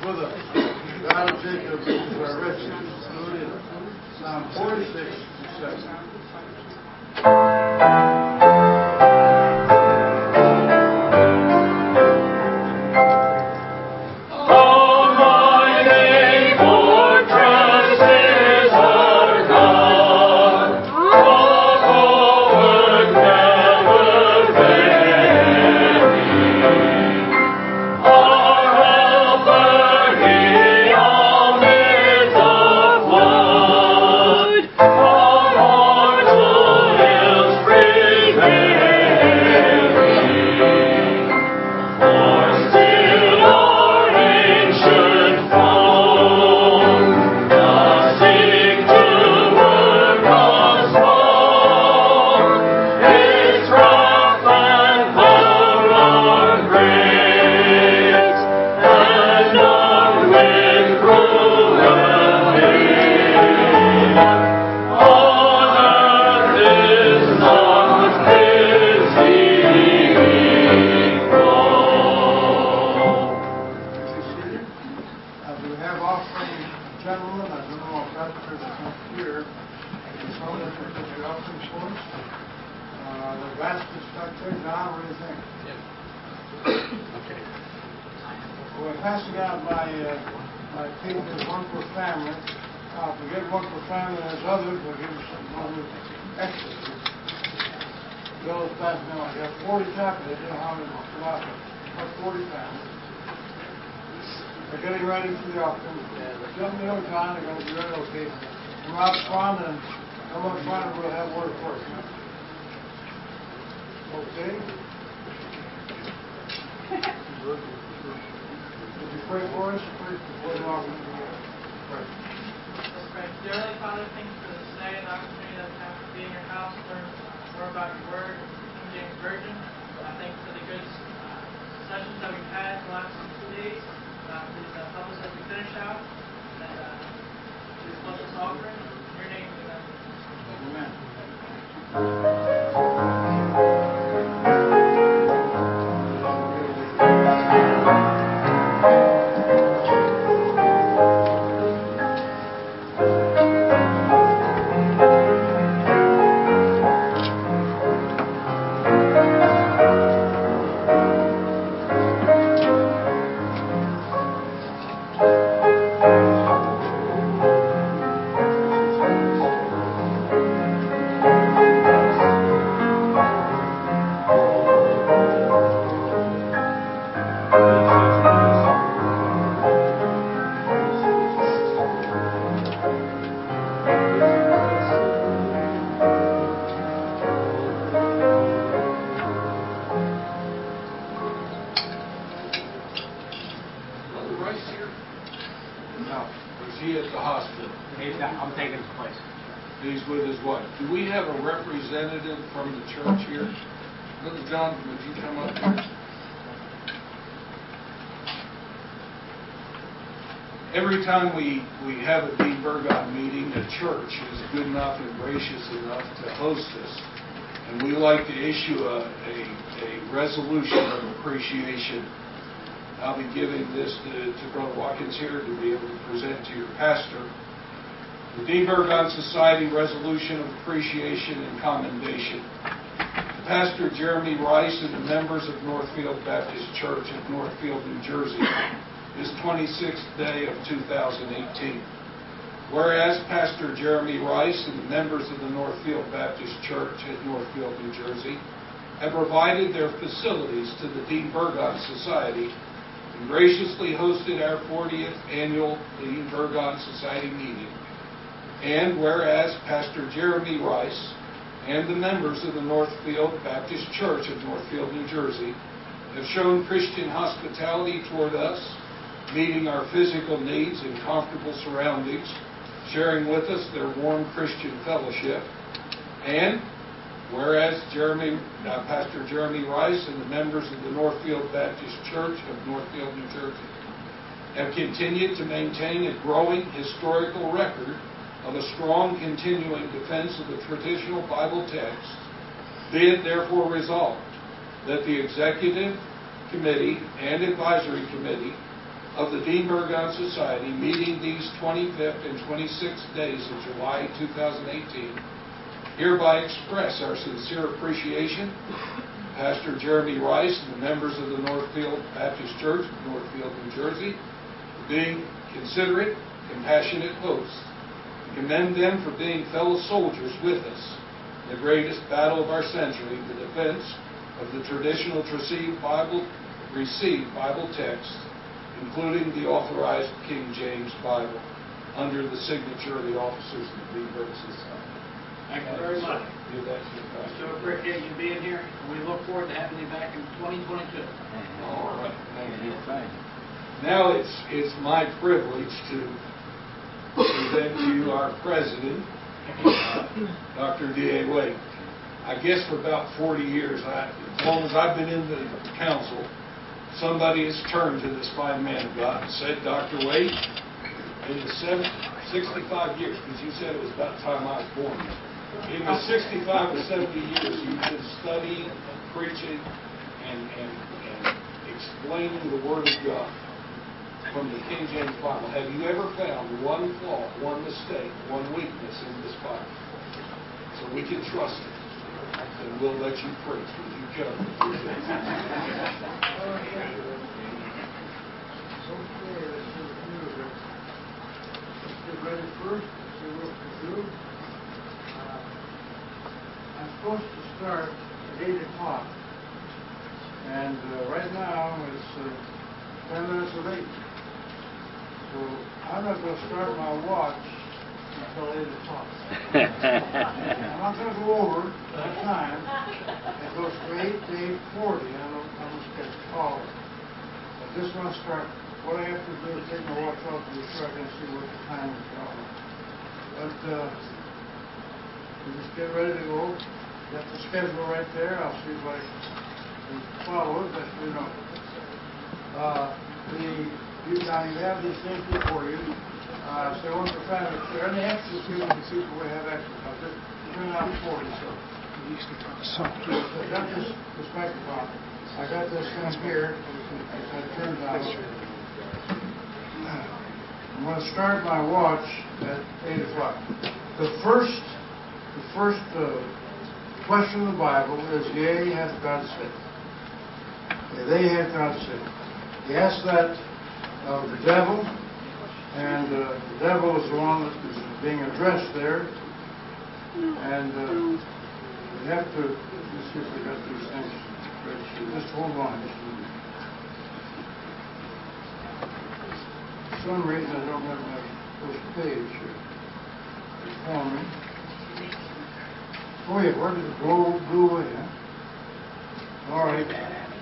with us. God of Jacob is our refuge. Psalm 46:7. Passing out my team is one per family. If we get one per family, there's others. We'll give you some other extras. Bill's passing out. We have 40 copies. You know how many about 40 families. They're getting ready for the offering. Just in no time, they're going to be ready. Okay. Come out front and come up front and we'll have word first. Okay. Pray for us, pray for the offering. Pray. Let's pray. Dear Heavenly Father, thank you for this day and the opportunity that we have to be in your house, learn more about your word, King James Version. I thank you for the good sessions that we've had in the last 2 days. Please help us as we finish out. And please bless this offering. In your name, amen. Amen. He's with his wife. Do we have a representative from the church here? Brother John, would you come up here? Every time we have a Dean Burgon meeting, the church is good enough and gracious enough to host us. And we like to issue a resolution of appreciation. I'll be giving this to Brother Watkins here to be able to present to your pastor. The Dean Burgon Society Resolution of Appreciation and Commendation. Pastor Jeremy Rice and the members of Northfield Baptist Church of Northfield, New Jersey, this 26th day of 2018. Whereas Pastor Jeremy Rice and the members of the Northfield Baptist Church at Northfield, New Jersey, have provided their facilities to the Dean Burgon Society and graciously hosted our 40th annual Dean Burgon Society meeting. And whereas Pastor Jeremy Rice and the members of the Northfield Baptist Church of Northfield, New Jersey, have shown Christian hospitality toward us, meeting our physical needs in comfortable surroundings, sharing with us their warm Christian fellowship. And whereas Pastor Jeremy Rice and the members of the Northfield Baptist Church of Northfield, New Jersey, have continued to maintain a growing historical record of a strong continuing defense of the traditional Bible text, be it therefore resolved that the Executive Committee and Advisory Committee of the Dean Burgon Society, meeting these 25th and 26th days of July 2018, hereby express our sincere appreciation to Pastor Jeremy Rice and the members of the Northfield Baptist Church of Northfield, New Jersey, for being considerate, compassionate hosts. Commend them for being fellow soldiers with us in the greatest battle of our century, the defense of the traditional received Bible text, including the authorized King James Bible, under the signature of the officers of the Dean Burgon Society. Thank you very much. Give that to you, Pastor. So appreciate you being here, and we look forward to having you back in 2022. All right. Thank you. Now it's my privilege to present to you our president, Dr. D.A. Wade. I guess for about 40 years, as long as I've been in the council, somebody has turned to this fine man of God and said, Dr. Wade, in the 65 years, because you said it was about the time I was born, in the 65 or 70 years you've been studying, preaching, and explaining the Word of God from the King James Bible, have you ever found one flaw, one mistake, one weakness in this Bible? So we can trust it. And we'll let you preach when you come. Let's get ready first. Let's see what we do. I'm supposed to start at 8 o'clock. And right now it's 10 minutes of 8. So I'm not going to start my watch until 8 o'clock. I'm not going to go over that time. It goes from 8 to 8:40 on the schedule. I just want to start. What I have to do is take my watch off to be sure I can see what the time is going. But we just get ready to go. Got the schedule right there. I'll see if I can follow it. But you know, you have these things before you. So I want to find if there are any extras here for people who have extras. I'll just bring out 40. So I got this microphone. I got this thing here. I turned on. I'm going to start my watch at 8 o'clock. The first question of the Bible is, yea, hath God said. They hath God said. He asked that of the devil, and the devil is the one that is being addressed there. And we have to, let's see if we got these things ready. Just hold on. For some reason I don't have my first page here for me. Oh yeah, where did it blew away, huh? All right.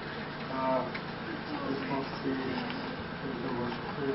This must be the most clear.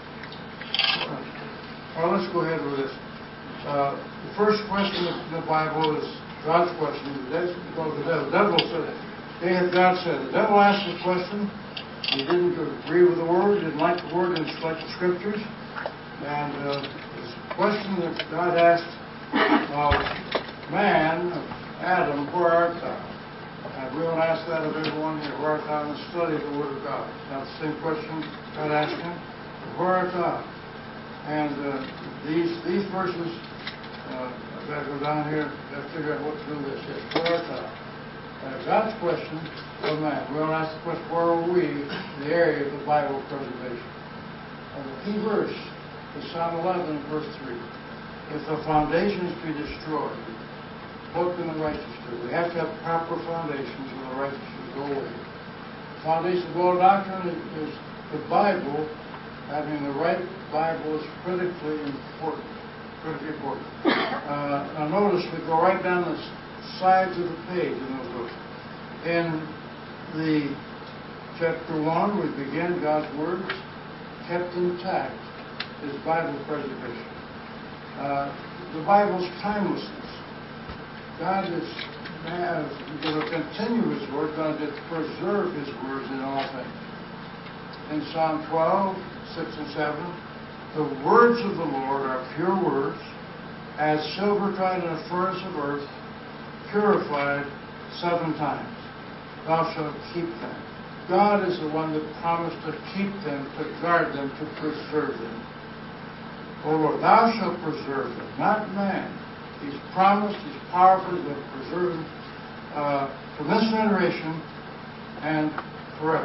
All right, let's go ahead with this. The first question in the Bible is God's question. The devil said, "Hey, hath God said?" The devil asked the question. He didn't agree with the Word, didn't like the Word, didn't like the Scriptures. And this question that God asked of man, of Adam, where art thou? And we want to ask that of everyone here. Where art thou in the study of the Word of God? That's the same question God asked him. Where art thou? And these verses, I've got to go down here, I've got to figure out what to do with this. Yes, where art thou? God's question of man. We want to ask the question, where are we in the area of the Bible preservation? The key verse is Psalm 11, verse 3. If the foundations be destroyed, what can the righteous do? We have to have proper foundations or the righteous will go away. The foundation of all doctrine is the Bible. Having the right Bible is critically important. Now notice we go right down the sides of the page in those books. In the chapter 1, we begin God's words kept intact is Bible preservation. The Bible's timelessness. God is going to continue His Word, going to preserve His words in all things. In Psalm 12, 6 and 7, the words of the Lord are pure words, as silver tried in a furnace of earth, purified 7 times. Thou shalt keep them. God is the one that promised to keep them, to guard them, to preserve them. O Lord, thou shalt preserve them, not man. He's promised, he's powerful, he's going to preserve them from this generation and forever.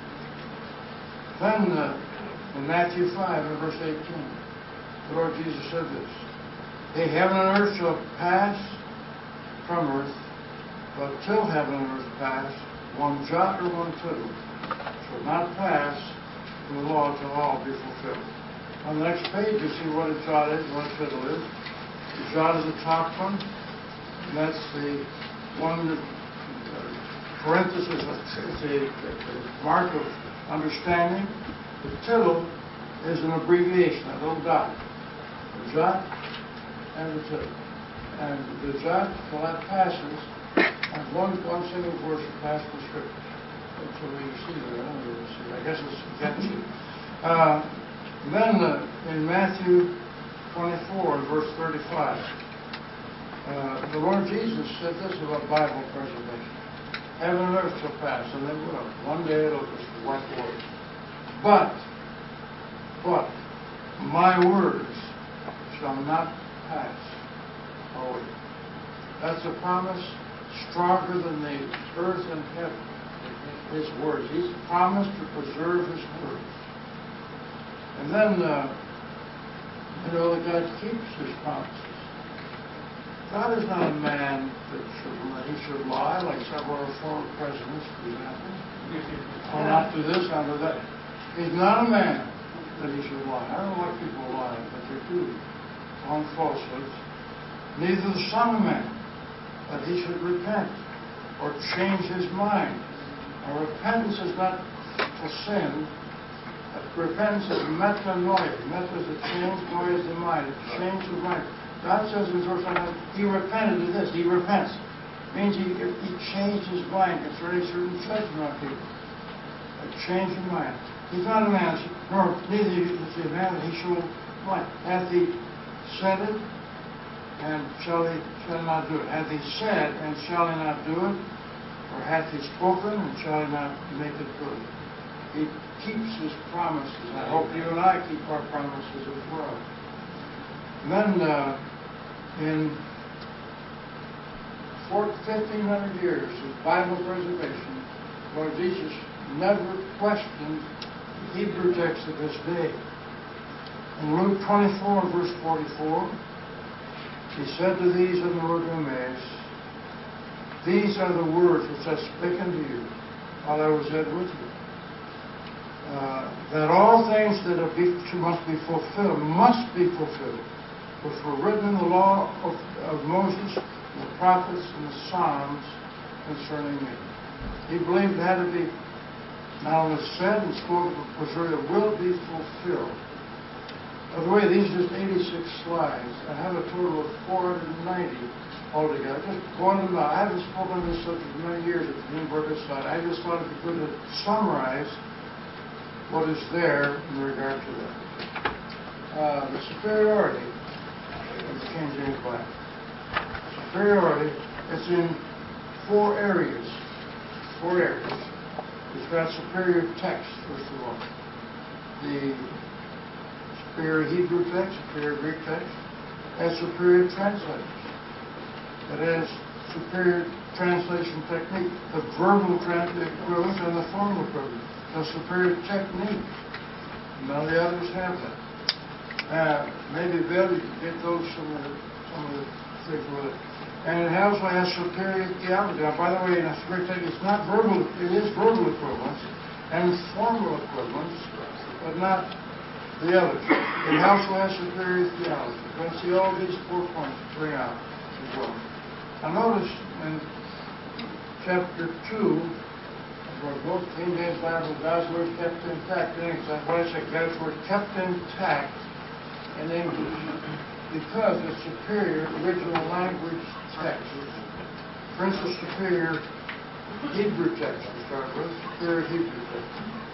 Then in Matthew 5 and verse 18, the Lord Jesus said this, "Hey, heaven and earth shall pass from earth, but till heaven and earth pass, one jot or one tittle shall not pass from the law till all be fulfilled." On the next page, you see what a jot is, what a tittle is. The jot is the top one, and that's the one that, parenthesis, it's a mark of understanding. The tittle is an abbreviation, a little dot. The jot and the tittle. And the jot, till that passes, and one single verse will pass the scripture. That's what you see there. I don't really see. I guess it's catchy. Then in Matthew 24, verse 35, the Lord Jesus said this about Bible preservation. Heaven and earth shall pass, and they will. One day it'll just wipe away. But my words shall not pass away. That's a promise stronger than the earth and heaven. His words. He's promised to preserve His words. And then, that God keeps His promises. God is not a man that He should lie, like several of our former presidents, for example. I'll not do this, I'll do that. He's not a man that He should lie. I don't know why people lie, but they do on falsehoods. Neither the Son of Man that He should repent or change His mind. Now, repentance is not for sin. Repentance is metanoia. Meta is a change, noia is the mind. It's a change of mind. God says in verse 9, He repented of this. He repents. It means he changed His mind concerning certain judgment on people. A change of mind. He's not a man, nor neither is He a man that He shall lie. Hath He said it, and shall not do it? Hath He said, and shall He not do it? Or hath He spoken, and shall He not make it good? He keeps His promises. I hope you and I keep our promises as well. And then in 1,500 years of Bible preservation, Lord Jesus never questioned the Hebrew text of His day. In Luke 24, verse 44, He said to these on the road to Emmaus, "These are the words which I spake unto you while I was yet with you. That all things that must be fulfilled, which were written in the law of Moses, and the prophets, and the Psalms concerning me." He believed it had to be not only said and spoken, but it will be fulfilled. By the way, these are just 86 slides. I have a total of 490 altogether. Just going them out. I haven't spoken on this subject for many years at the Greenberg slide. I just thought it'd be good to summarize what is there in regard to that. The superiority of the King James Bible. Superiority is in four areas. It's got superior text, first of all. The superior Hebrew text, superior Greek text, has superior translators. It has superior translation technique, the verbal equivalent and the formal equivalent. The superior technique. None of the others have that. Maybe Bill, you can get those some of the things with it. And it also has superior theology. Now, by the way, in a superior technique, it's not verbal. It is verbal equivalence and formal equivalence, but not the others. It also has superior theology. You're going to see all these 4 points bring out as well. Now notice in chapter 2, where both King James Bible and God's Word kept intact in English. That's why I said God's Word kept intact in English. Because it's superior original language text. For instance, superior Hebrew text to start with. Superior Hebrew text.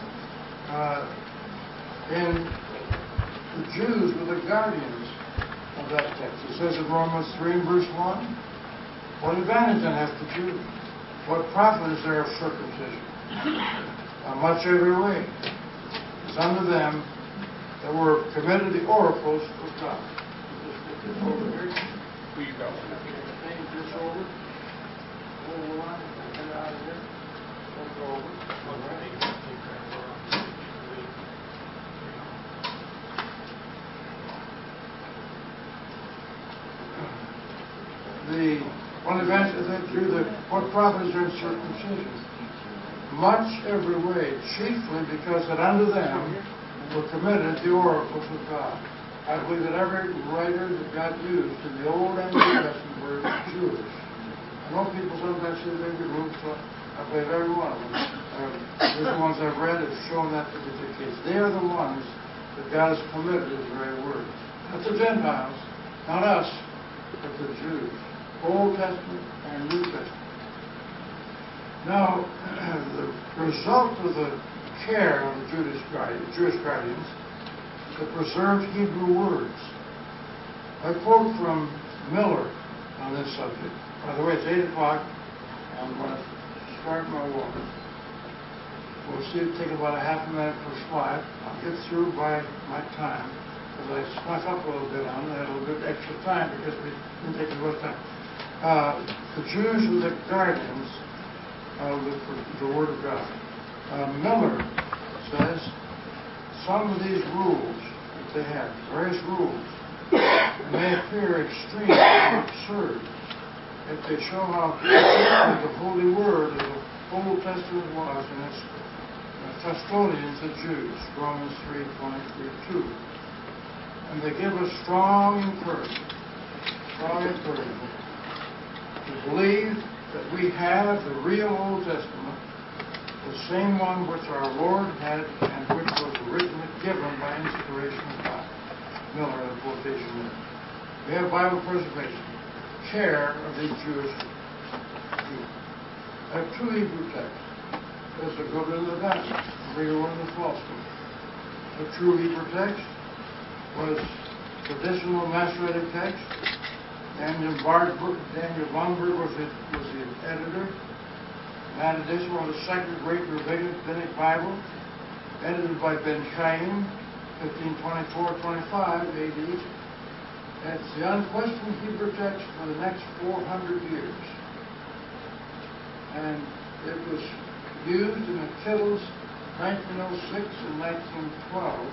And the Jews were the guardians of that text. It says in Romans 3 and verse 1, what advantage then hath the Jew? What profit is there of circumcision? much every way is unto them that were committed the oracles of God. Just get this over here. Here you go. Change this over. Hold the line. Get it out of here. Let's go over. All right. The one event that through the what profit is there in circumcision? Much every way, chiefly because that unto them were committed the oracles of God. I believe that every writer that God used in the Old and New Testament were Jewish. I know people sometimes say they could move, so I believe every one of them. The ones I've read have shown that to be the case. They are the ones that God has committed His very word. Not the Gentiles, not us, but the Jews. Old Testament and New Testament. Now, the result of the care of the Jewish guardians to preserve Hebrew words. I quote from Miller on this subject. By the way, it's 8 o'clock. I'm going to start my walk. We'll see it take about a half a minute per slide. I'll get through by my time because I snuck up a little bit on it. I had a little bit extra time because we didn't take as much time. The Jews were the guardians of the Word of God. Miller says some of these rules that they have, various rules, may appear extreme and absurd if they show how important the Holy Word of the Old Testament was in its custodians, the Jews, Romans 3:23-2. And they give us strong encouragement to believe that we have the real Old Testament, the same one which our Lord had and which was originally given by inspiration of God. Miller, in quotation there. We have Bible preservation, care of these Jewish people. I have 2 Hebrew texts. There's a good one and a bad one. The bigger one and the false one. The true Hebrew text was traditional Masoretic text. Daniel Barnberg was the editor. That edition was the second great rabbinic Bible, edited by Ben Chaim, 1524-25 AD. It's the unquestioned Hebrew text for the next 400 years. And it was used in the Kittles 1906 and 1912.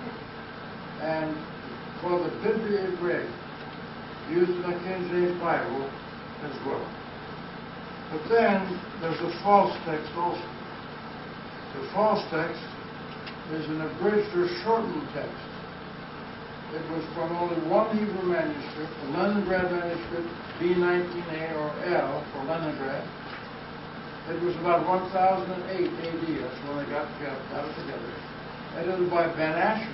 And for the Biblia Greca, used in the King James Bible as well. But then there's a false text also. The false text is an abridged or shortened text. It was from only one Hebrew manuscript, the Leningrad manuscript, B19A or L for Leningrad. It was about 1008 AD, that's when they got it together. Edited by Ben Asher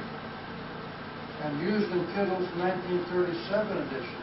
and used in Kittle's 1937 edition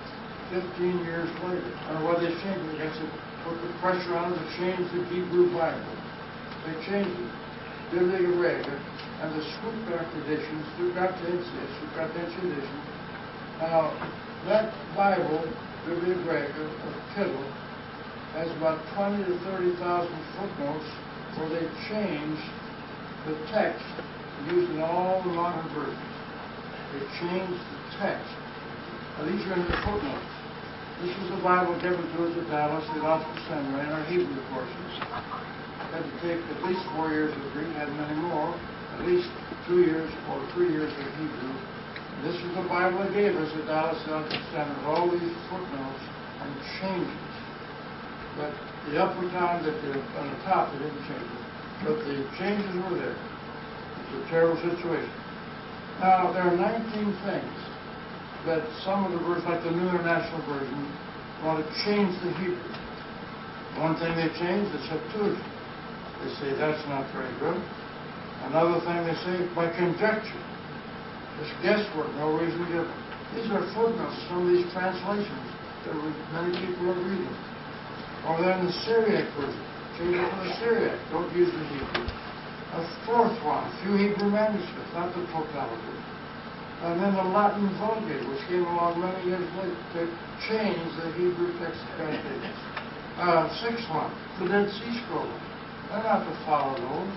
15 years later. I don't know why they changed it. I guess it put the pressure on them to change the Hebrew Bible. They changed it. Biblia Greca and the Stuttgart edition, Stuttgartense edition. Now, that Bible, Biblia Greca of Kittle, has about 20 to 30,000 footnotes where they changed the text used in all the modern versions. They changed the text. Now, these are in the footnotes. This was the Bible given to us at Dallas Theological Seminary in our Hebrew courses. Had to take at least 4 years of Greek, had many more, at least 2 years or 3 years of Hebrew. And this was the Bible they gave us at Dallas Theological Seminary, all these footnotes and changes. But the upper time on the top, they didn't change it. But the changes were there. It was a terrible situation. Now, there are 19 things that some of the versions, like the New International Version, want to change the Hebrew. One thing they changed is Septuagint. They say that's not very good. Another thing they say, by conjecture. Just guesswork, no reason given. These are footnotes, some of these translations that many people are reading. Or then the Syriac version. Change it to the Syriac. Don't use the Hebrew. A fourth one, a few Hebrew manuscripts, not the totality. And then the Latin Vulgate, which came along many years later to change the Hebrew text of God gave us. Sixth one, the Dead Sea Scrolls. They're not to follow those.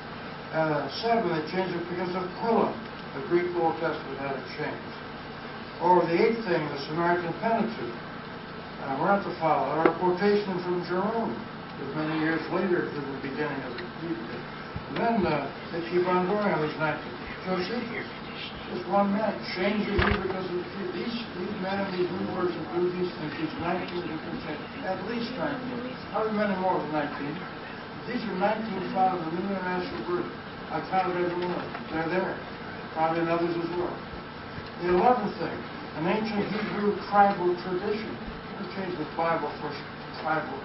7, they changed it because of Purim. The Greek Old Testament had it changed. Or the 8th thing, the Samaritan Pentateuch. We're not to follow. Or a quotation from Jerome, as many years later to the beginning of the Hebrew. And then they keep on going on these 19. Josephus, just one man, changed the Hebrew because of these men and these new words include these things. These 19 different changes. At least 19. Probably many more than 19. These are 19 found in the New International Version. I counted every one of them. They're there. Probably in others as well. The 11th thing, an ancient Hebrew tribal tradition. We changed the Bible for tribal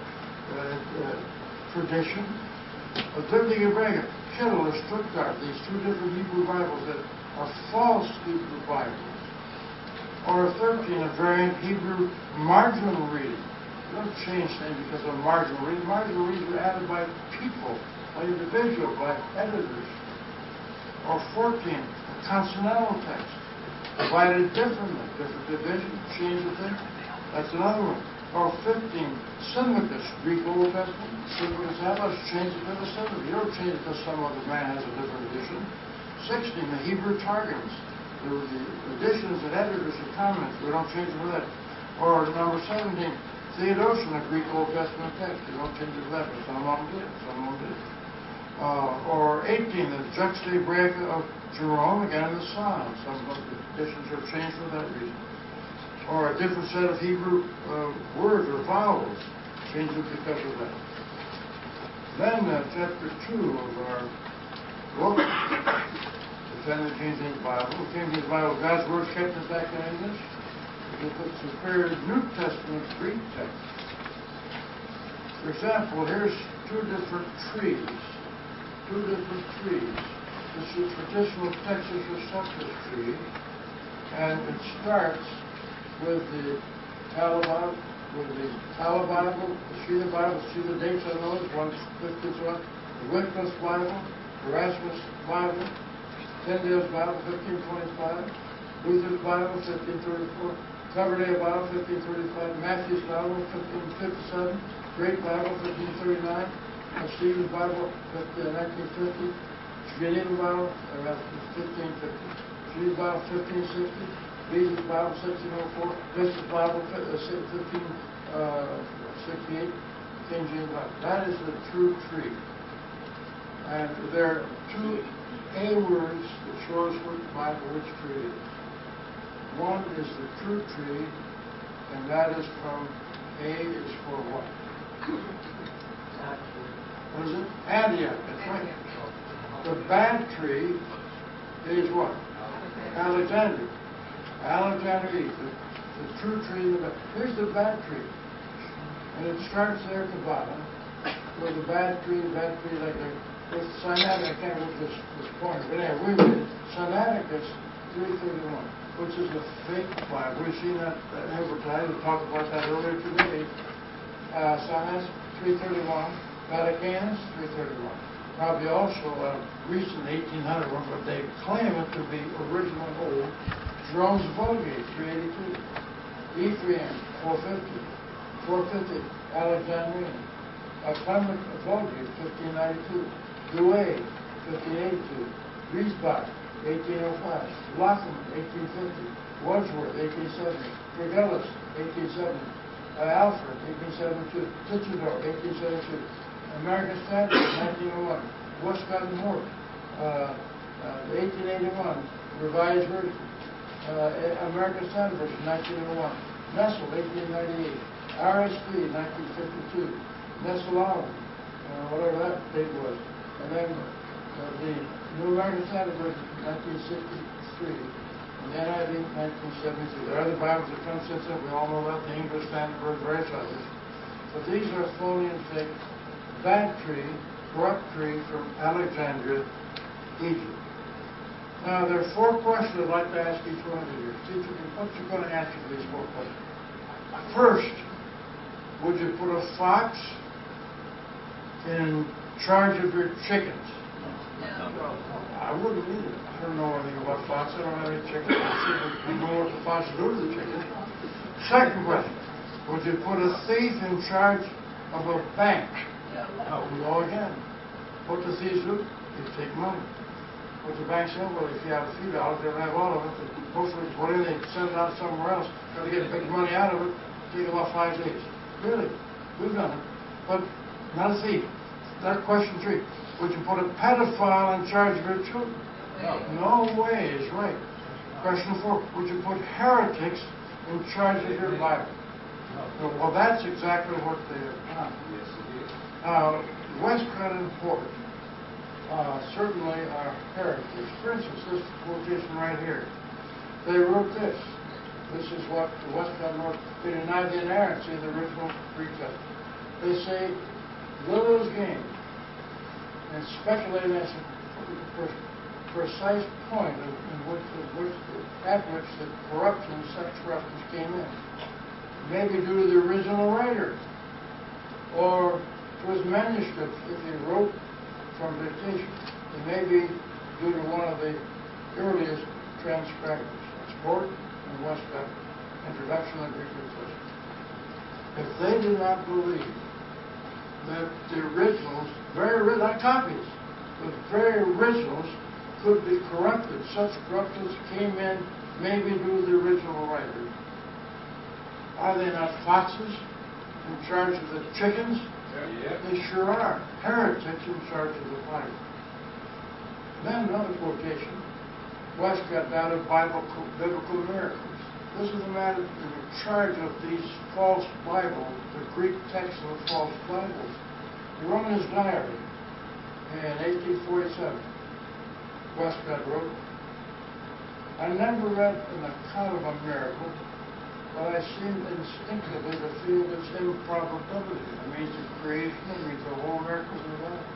tradition. A 30 Hebraic, Kittel or Stuttgart, these two different Hebrew Bibles that are false Hebrew Bibles. Or a 13, a variant Hebrew marginal reading. You don't change things because of marginal reading. Marginal readings were added by people, by individuals, by editors. Or 14, a consonantal text, divided differently, different division, change of thing. That's another one. Or 15, Symmachus, Greek Old Testament. Symmachus, how about change it to the Symmachus? You don't change it because some other man has a different edition. 16, the Hebrew Targums. There were the editions and editors and comments. We don't change it for that. Or number 17, Theodotion, a Greek Old Testament text. You don't change it for that, but some of them did. Some of them did. Or 18, the Juxta Hebraica of Jerome, again in the Psalms. Some of the editions are changed for that reason. Or a different set of Hebrew words or vowels, changed it because of that. Then chapter 2 of our book, Defending the King James Bible. The King James Bible, God's Word kept it back in English. We put superior New Testament Greek text. For example, here's two different trees. This is traditional Texas receptus tree, and it starts with the Bible, the Sheila Bible, see the dates on those, 151, the Wycliffe Bible, Erasmus Bible, Tyndale's Bible, 1525, Luther's Bible, 1534, Coverdale Bible, 1535, Matthew's Bible, 1557, Great Bible, 1539, Stephen's Bible, 1950, Geneva Bible, 1550, Geneva Bible, 1560, Beza's Bible, 1604, Bishop's Bible, 1568, King James Bible. That is the true tree. And there are two A words that show us what the Bible, which tree is. One is the true tree, and that is from A is for what? What is it? Antioch. That's right. The bad tree is what? Alexandria. Alexandria, the true tree. Here's the bad tree. And it starts there at the bottom, where the bad tree, like with Sinaiticus, I can't remember this point, but anyway, Sinaiticus 331, which is a fake Bible. We've seen that advertised. We talked about that earlier today. Sinaiticus 331, Vaticanus 331. Probably also a recent 1800 one, but they claim it to be original old. Jerome's Vulgate 382. Ephraim 450. Alexandrian. Clement Vulgate 1592. Douay 1582. Griesbach 1805. Lockham 1850. Wordsworth 1870. Vergellus 1870. Alfred 1872. Tichendorf 1872. American Standard 1901. Westcott and Hort 1881. Revised version. American Standard version 1901. Nessel 1898. RSV 1952. Nessel whatever that date was. And then the New American Standard version 1963. And the NIV 1973. There are other Bibles that come since then. We all know that. The English Standard version, various others. But these are phony and fake. Bad tree, corrupt tree from Alexandria, Egypt. Now, there are 4 questions I'd like to ask each one of you. Teacher, what's you going to answer for these 4 questions? First, would you put a fox in charge of your chickens? No. I wouldn't either. I don't know anything about fox. I don't have any chickens. I don't know what the fox do to the chickens. Second question, would you put a thief in charge of a bank? No, again. What the thieves do? They take money. What the bank said, well, if you have a few dollars, they don't have all of it. The post office put in, they send it out somewhere else. Got to get big money out of it. Take about 5 days. Really, we've done it. But not a thief. That question 3. Would you put a pedophile in charge of your children? No way is right. Question 4. Would you put heretics in charge of your Bible? Well, that's exactly what they have done. Westcott and Hort certainly are heretics. For instance, this quotation right here. They wrote this. This is what Westcott wrote. They deny the inerrancy of the original Greek text. They say little is gained and speculating as to the precise point at which the corruption of such reference came in. Maybe due to the original writer or to his manuscript if he wrote from dictation. It may be due to one of the earliest transcribers. That's Hort and Westcott, Introduction to the Greek New Testament. If they do not believe that the originals, like copies, the very originals could be corrupted, such corruptions came in maybe due to the original writer. Are they not foxes in charge of the chickens? Yeah. They sure are. Heretics in charge of the Bible. Then another quotation. Westcott doubted biblical miracles. This is the man in charge of these false Bibles, the Greek text of the false Bibles. He wrote in his diary in 1847. Westcott wrote, I never read an account of a miracle, but I seem instinctively to feel its improbability. It means the creation, it means the whole miracles of the Bible.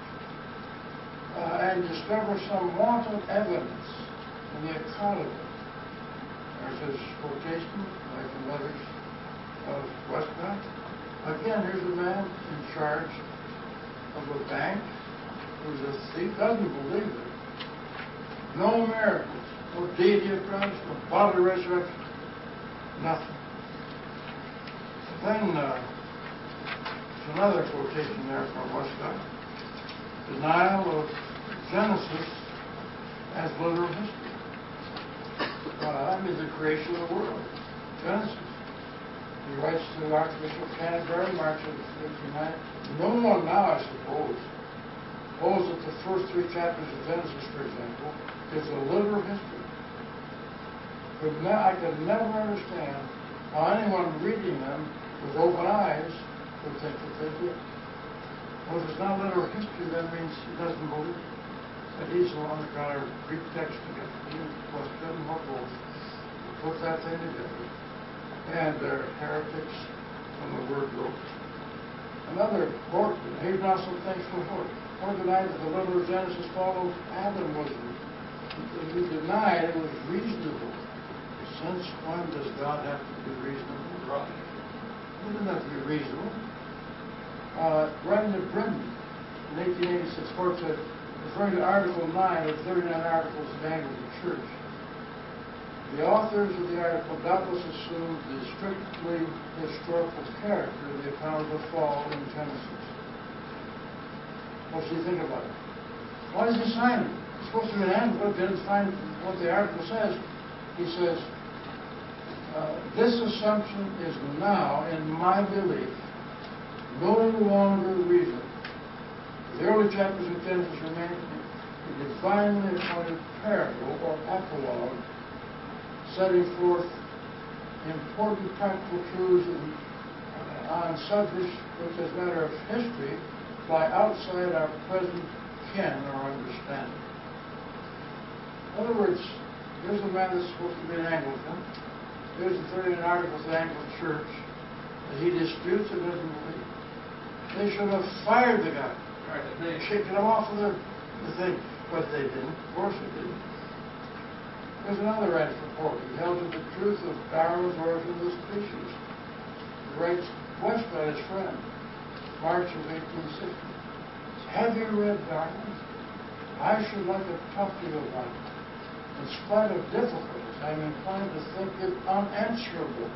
And discover some wanton evidence in the account of it. There's his quotation, like the letters of Westcott. Again, here's a man in charge of a bank who's a thief, doesn't believe it. No miracles, no deity of Christ, no bodily resurrection. Nothing. Then there's another quotation there from Westcott. Denial of Genesis as literal history. That means the creation of the world. Genesis. He writes to Archbishop of Canterbury, March of 1890. No one now, I suppose, holds that the first 3 chapters of Genesis, for example, is a literal history. I could never understand how anyone reading them with open eyes would think that they did. Well, if it's not literal history, that means he doesn't believe it. That he's the one that got our Greek text together. He and Westcott and both put that thing together. And they're heretics from the word wrote. Another Hort, here's now some things from Hort. Hort denied that the literal Genesis followed Adam was. He denied it was reasonable. Since when does God have to be reasonable? Right. He doesn't have to be reasonable. Writing to Brendan in 1886, Hort said, referring to Article 9 of 39 Articles of the Anglican Church, the authors of the article doubtless assumed the strictly historical character of the account of the fall in Genesis. What do you think about it? Why does he sign it? It's supposed to be an Anglican, didn't find what the article says. He says, this assumption is now, in my belief, no longer reasonable. The early chapters of Genesis remain a divinely appointed parable or apologue, setting forth important practical truths on subjects which, as a matter of history, lie outside our present ken or understanding. In other words, here's a man that's supposed to be an Anglican. Here's the 39 Articles of the Anglican Church that he disputes and doesn't believe. They should have fired the guy. Right. They kicked him off of the thing. But they didn't. Of course they didn't. There's another rant report. He held to the truth of Darwin's origin of the species. He writes Westcott, his friend, March of 1860. Have you read Darwin? I should like to talk to you about it. In spite of difficulties, I'm inclined to think it unanswerable.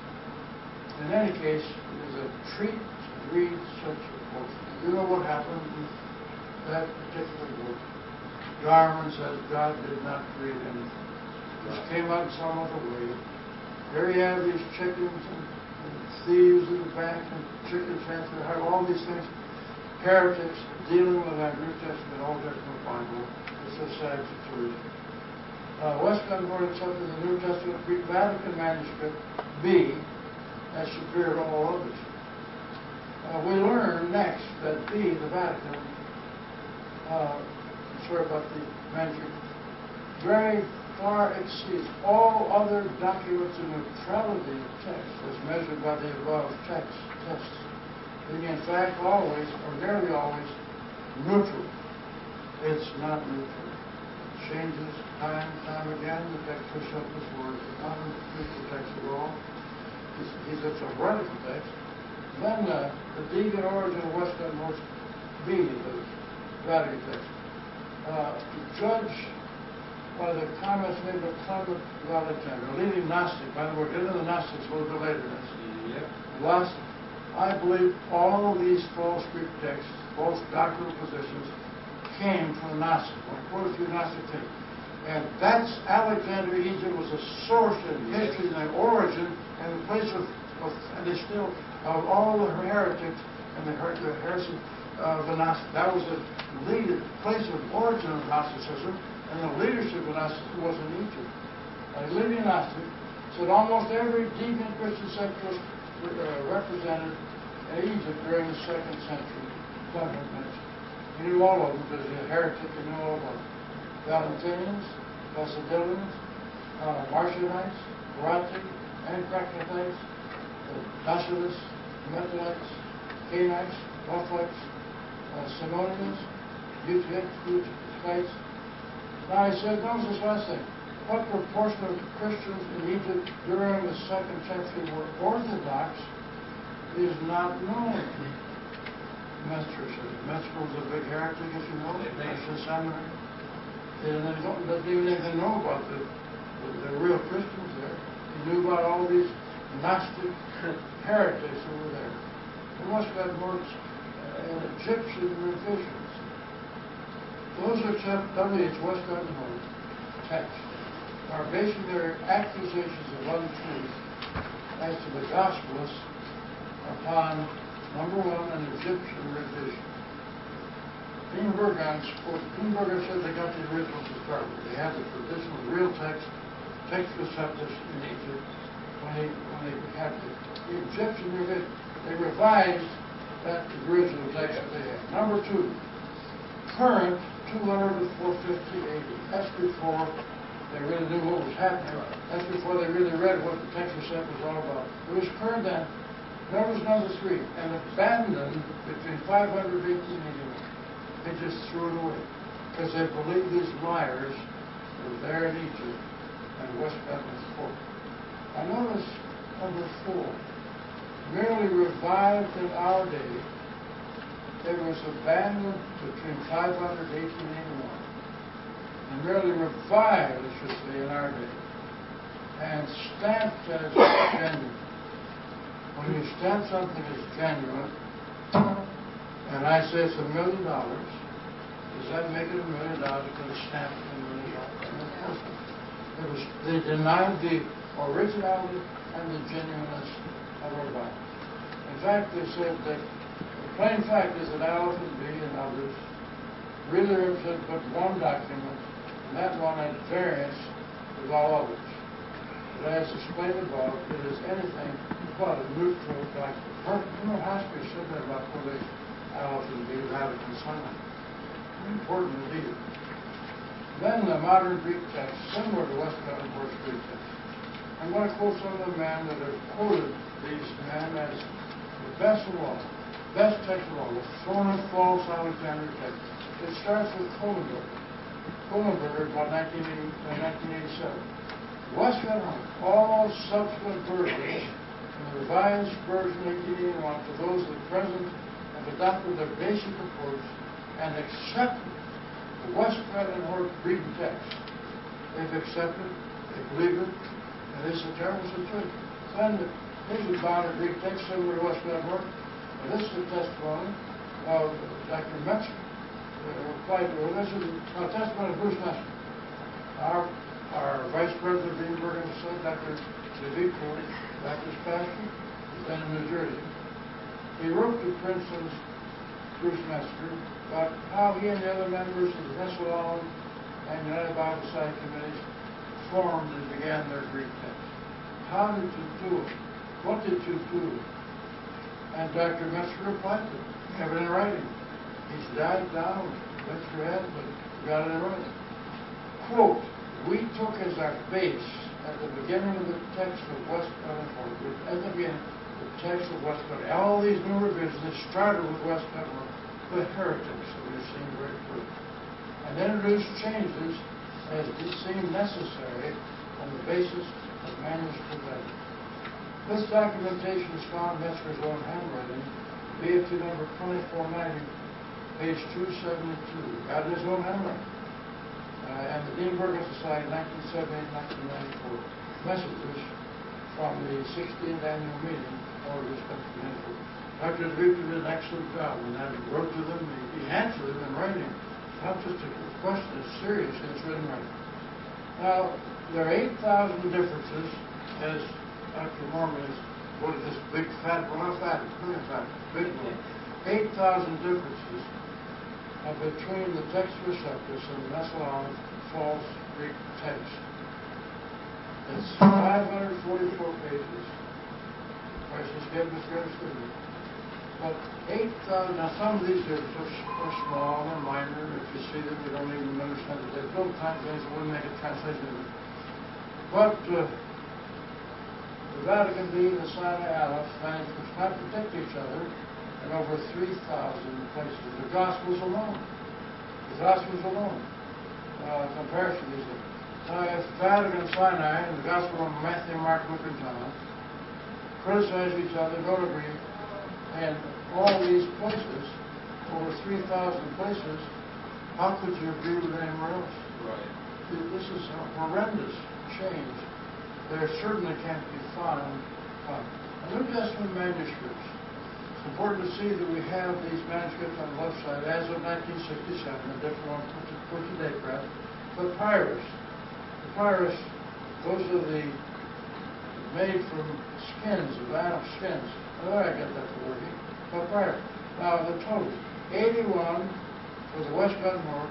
In any case, it is a treat to read such a book. You know what happened with that particular book. Darwin says God did not create anything. Just came out in some other way. There you have these chickens and thieves in the bank and chicken transfer, have all these things. Heretics dealing with our New Testament, Old Testament Bible. It's a sad situation. Westcott Hort accepted the New Testament Greek Vatican manuscript B as superior to all others. We learn next that B, the Vatican, sorry about the manuscript, very far exceeds all other documents in neutrality of text as measured by the above tests. Being in fact always, or nearly always, neutral. It's not neutral. It changes time and time again. The text picks up this word. It's not a neutral text at all. It's a radical text. Then the deed and origin of Westcott Hort's B, the Vatican text. Judge by the comments made by Clement of Alexandria, a leading Gnostic. By the way, into the Gnostics a little bit later. Yep. Last, I believe all these false Greek texts, false doctrinal positions, came from the Gnostics. Of course, you Gnostic thing. And that's Alexandria, Egypt was a source in history and the origin and the place of and they still, of all the heretics and the heresy of the Gnostics. That was the place of origin of Gnosticism, and the leadership of Gnosticism was in Egypt. A leading Gnostic said almost every deviant Christian sect was represented in Egypt during the 2nd century. He knew all of them because he was a heretic, he knew all of them. Valentinians, Lacedaemonians, Marcionites, Herati, Anachretites, Tacitus, Methodites, Cainites, Orthodox, Simonians, Eutychites. Now he said, notice this last thing. What proportion of Christians in Egypt during the 2nd century were Orthodox is not known. Metzger says. Metzger was a big heretic, as you know. That's the seminary. And they doesn't even know about the real Christians there. He knew about all these Gnostic heretics who were there. They must have works in Egyptian revisions. Those who accept W.H. Westcott Hort text are basing their accusations of untruth as to the Gospels upon, number one, an Egyptian revision. Dean Burgon said they got the originals to start with. They had the traditional real text, Text Receptus in Egypt. When they had the Egyptian revision, they revised that original text that they had. Number two, current 200 to 450 AD. That's before they really knew what was happening. That's before they really read what the Text Receptus was all about. It was current then. Notice number three, and abandoned between 500 and 1881. They just threw it away because they believed these liars were there in Egypt and Westcott Hort. I notice number four, merely revived in our day. It was abandoned between 500 and 1881, and merely revived, I should say, in our day, and stamped as genuine. When you stamp something as genuine, and I say it's $1 million, does that make it $1 million because it's stamped at $1 million? Of course not. They denied the originality and the genuineness of our Bible. In fact, they said that the plain fact is that Aleph and B and others really represent but one document, and that one at variance with all others. But as explained above, it is anything but a neutral document. You know, Haskell said that about what Aleph and B Vatican sign. Important indeed. Then the modern Greek text, similar to Westcott Hort's Greek text. I'm going to quote some of the men that have quoted these men as the best of all, best text of all, the thorn of false Alexandria text. It starts with Kohlenberg. Kohlenberg, about 1987. Westcott Hort, all subsequent versions, from the revised version 1881 to those of the present, have adopted their basic approach and accepted the Westcott Hort Greek text. They've accepted, they believe it, and it's a terrible situation. Then here's a modern Greek text similar to Westcott Hort. This is the testimony of Dr. Metzger. applied to, this is a testimony of Bruce Nestor. Our Vice President of Greenberg and said, Dr. DeVito, Baptist pastor, he's been in New Jersey. He wrote to Princeton's Bruce Nestor about how he and the other members of the Thessalon and United Bible Society committees formed and began their Greek text. How did you do it? What did you do? And Dr. Metzger replied to him, have it in writing. He's died down, Metzger had, but got it in writing. Quote, we took as our base at the beginning of the text of West Benford, at the beginning, the text of West Benford. All these new revisions, they started with West Benford, the heretics that we've seen very clearly, and introduced changes as it seemed necessary on the basis of manuscript evidence. This documentation is found in Metzger's own handwriting, BFT number 2490, page 272, got in his own handwriting. And the Dean Bergen Society, 1978-1994, messages from the 16th annual meeting, August 1994. Dr. DeVito did an excellent job, and I wrote to them, he answered them in writing. Not just a question, it's serious, it's written writing. Now, there are 8,000 differences, as Dr. Mormon is, what is this big fat, well, not fat, it's really fat, big one. 8,000 differences between the Textus Receptus and the Thessalonian false Greek text. It's 544 pages. Prices get misunderstood. But 8,000, now some of these are small and minor. If you see them, you don't even understand it. There's no translation, wouldn't make a translation. But the Vatican B and the Sinai Aleph manuscripts contradict each other in over 3,000 places. The Gospels alone. Comparison is it. If Vatican Sinai and the Gospel of Matthew, Mark, Luke, and John criticize each other, don't agree, and all these places, over 3,000 places, how could you agree with anywhere else? Right. This is a horrendous change. There certainly can't be found. New Testament manuscripts. It's important to see that we have these manuscripts on the left side as of 1967, a different one, put the date right. Papyrus. Papyrus, those are the made from skins, of animal skins. Oh, I got that word. Papyrus. Now, the total, 81 for the West Benmore,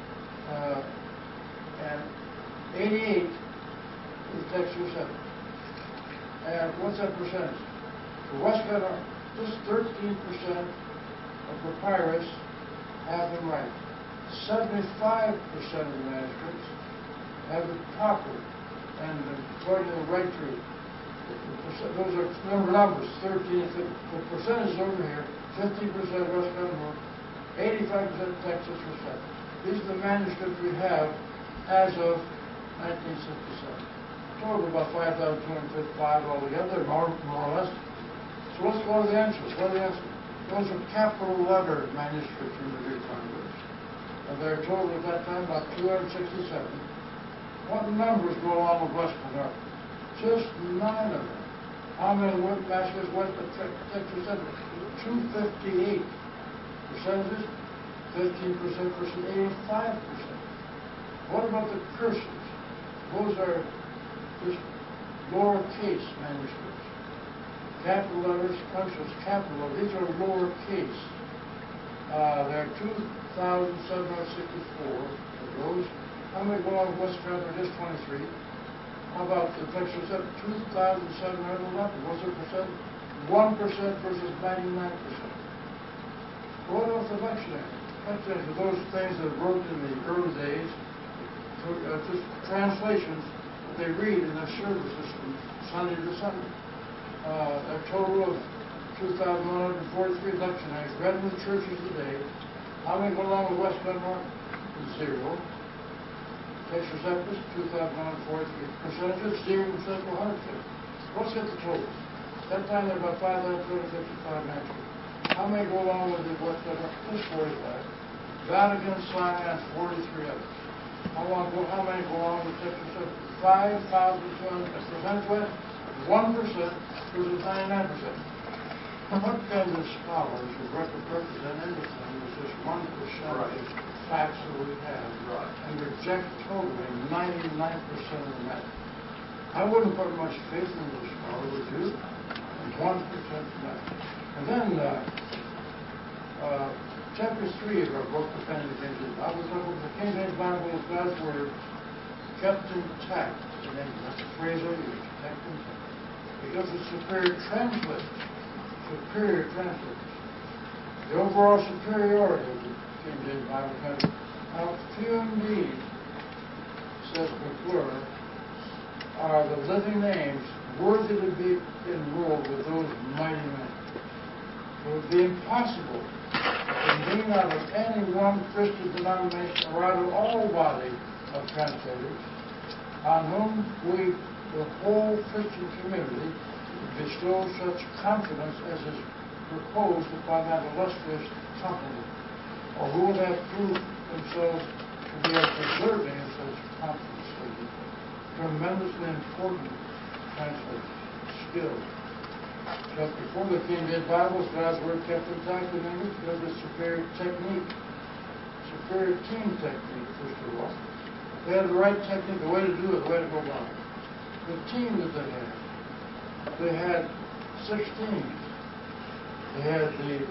and 88 for the Textus Receptus. And what's that percentage? For West Benmore, just 13% of papyrus have them right. 75% of the manuscripts have it proper and according to the right truth. Those are numbers, 13 and 50. The percentage over here, 50% West Benmore, 85% Textus Receptus. These are the manuscripts we have as of 1967. Total about 5,255 altogether, more or less. So let's go to the answers. What are the answers? Those are capital letter manuscripts from the Greek language. And they're total at that time about 267. What numbers go along with West Benmore? Just 9 of them. How many manuscripts went to Textus Receptus? 258. Percentages? 15% versus 85%. What about the curses? Those are just lowercase manuscripts. Capital letters, punctuations, capital. These are lowercase. There are 2,764 of those. How many go on West Benmore? Just 23. How about the Textus Receptus? 2,711. What's the percent? 1% versus 99%. What about the lectionary? Lectionary are those things that wrote in the early days, just translations that they read in their services from Sunday to Sunday. A total of 2,143 lectionaries read in the churches today. How many go along with West Benmore? 0. Textus Receptus, 2,143. Percentages, 0% to 150. Let's get the totals. That time there are about 5,255 manuscripts. How many go along with the West Benmore? Just 45. Vatican, Sinai, 43 others. How many go along with Textus Receptus? 5,200. Percentage-wise, 1% versus 99%. what kind of scholars who represent anything with this 1% Right. of facts that we have Right. and reject totally 99% of the matter? I wouldn't put much faith in this scholar, would you? And 1% matter. And then, chapter 3 of our book, Defending the King James Bible, the King James Bible is God's Word kept intact. And then that's the phrase I use, kept intact. Because it's superior translation. Superior translation. The overall superiority of the King James Bible country. Now, few indeed, says McClure, are the living names worthy to be enrolled with those mighty men. It would be impossible to lean out of any one Christian denomination or out of all body of translators on whom we, the whole Christian community, bestow such confidence as is proposed upon that illustrious company, or who would have proved themselves to be as deserving of such confidence. Tremendously important translation skill. Chapter 4, the King James Bible is God's Word kept intact in English because of superior technique, superior team technique, first of all. They had the right technique, the way to do it, the way to go about it. The team that they had 6 teams. They had the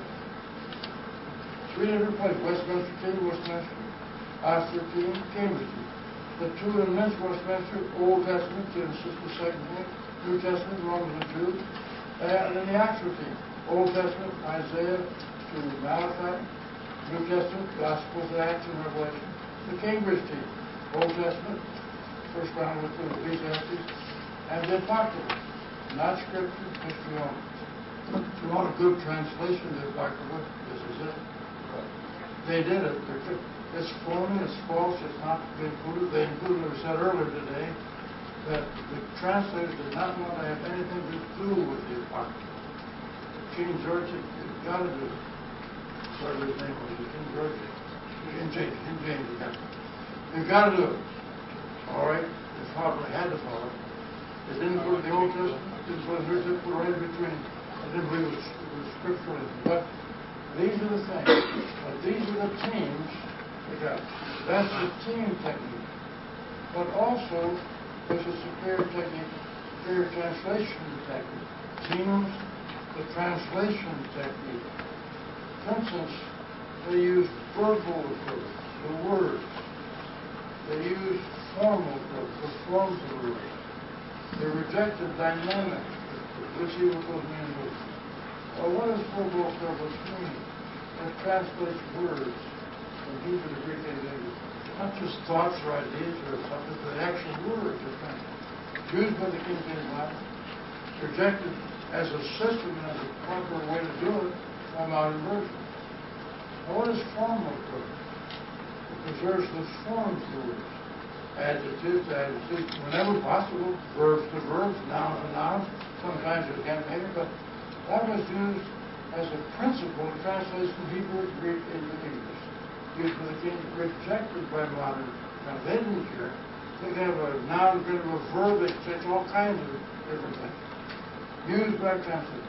3 different places, Westminster team, Westminster, Oxford team, Cambridge team. The 2 in Minsk, Westminster, Old Testament, Genesis, the second book, New Testament, Romans and Jude, and then the Oxford team, Old Testament, Isaiah to Malachi, New Testament, Gospels, Acts, and Revelation. The Cambridge team, Old Testament, First Chronicles to Ecclesiastes, and the Apocrypha, not Scripture, history only. If you want a good translation of the Apocrypha, this is it. They did it. It's phony, it's false, it's not to be included. They included, we said earlier today, that the translators did not want to have anything to do with the Apocrypha. King George had got to do it. Whatever his name was, King George, King James, they've got to do it. All right? They had to follow it. They didn't put the Old Testament, didn't put the New Testament, put right in between. They didn't believe it was scriptural. But these are the things. But these are the teams. That's the team technique. But also, there's a superior technique, superior translation technique. Teams, the translation technique. For instance, they use verbal equivalents, the words. They use formal equivalents, the forms of the words. They rejected dynamic equivalents. Let's see what those mean. Well, what does verbal equivalence mean? It translates words from Hebrew to Greek and English. Not just thoughts or ideas or something, but actual words are translated. Used by the King James Bible, rejected as a system and as a proper way to do it by modern version. Now, what is formal equivalence? It preserves the forms of the words. Adjectives to adjectives, whenever possible, verbs to verbs, nouns to nouns. Sometimes it can't make it, but that was used as a principle in translation from Hebrew, Greek into English. Used by the King, rejected by modern. Now, they didn't care. They have a noun, bit of a verb, they take all kinds of different things. Used by translators.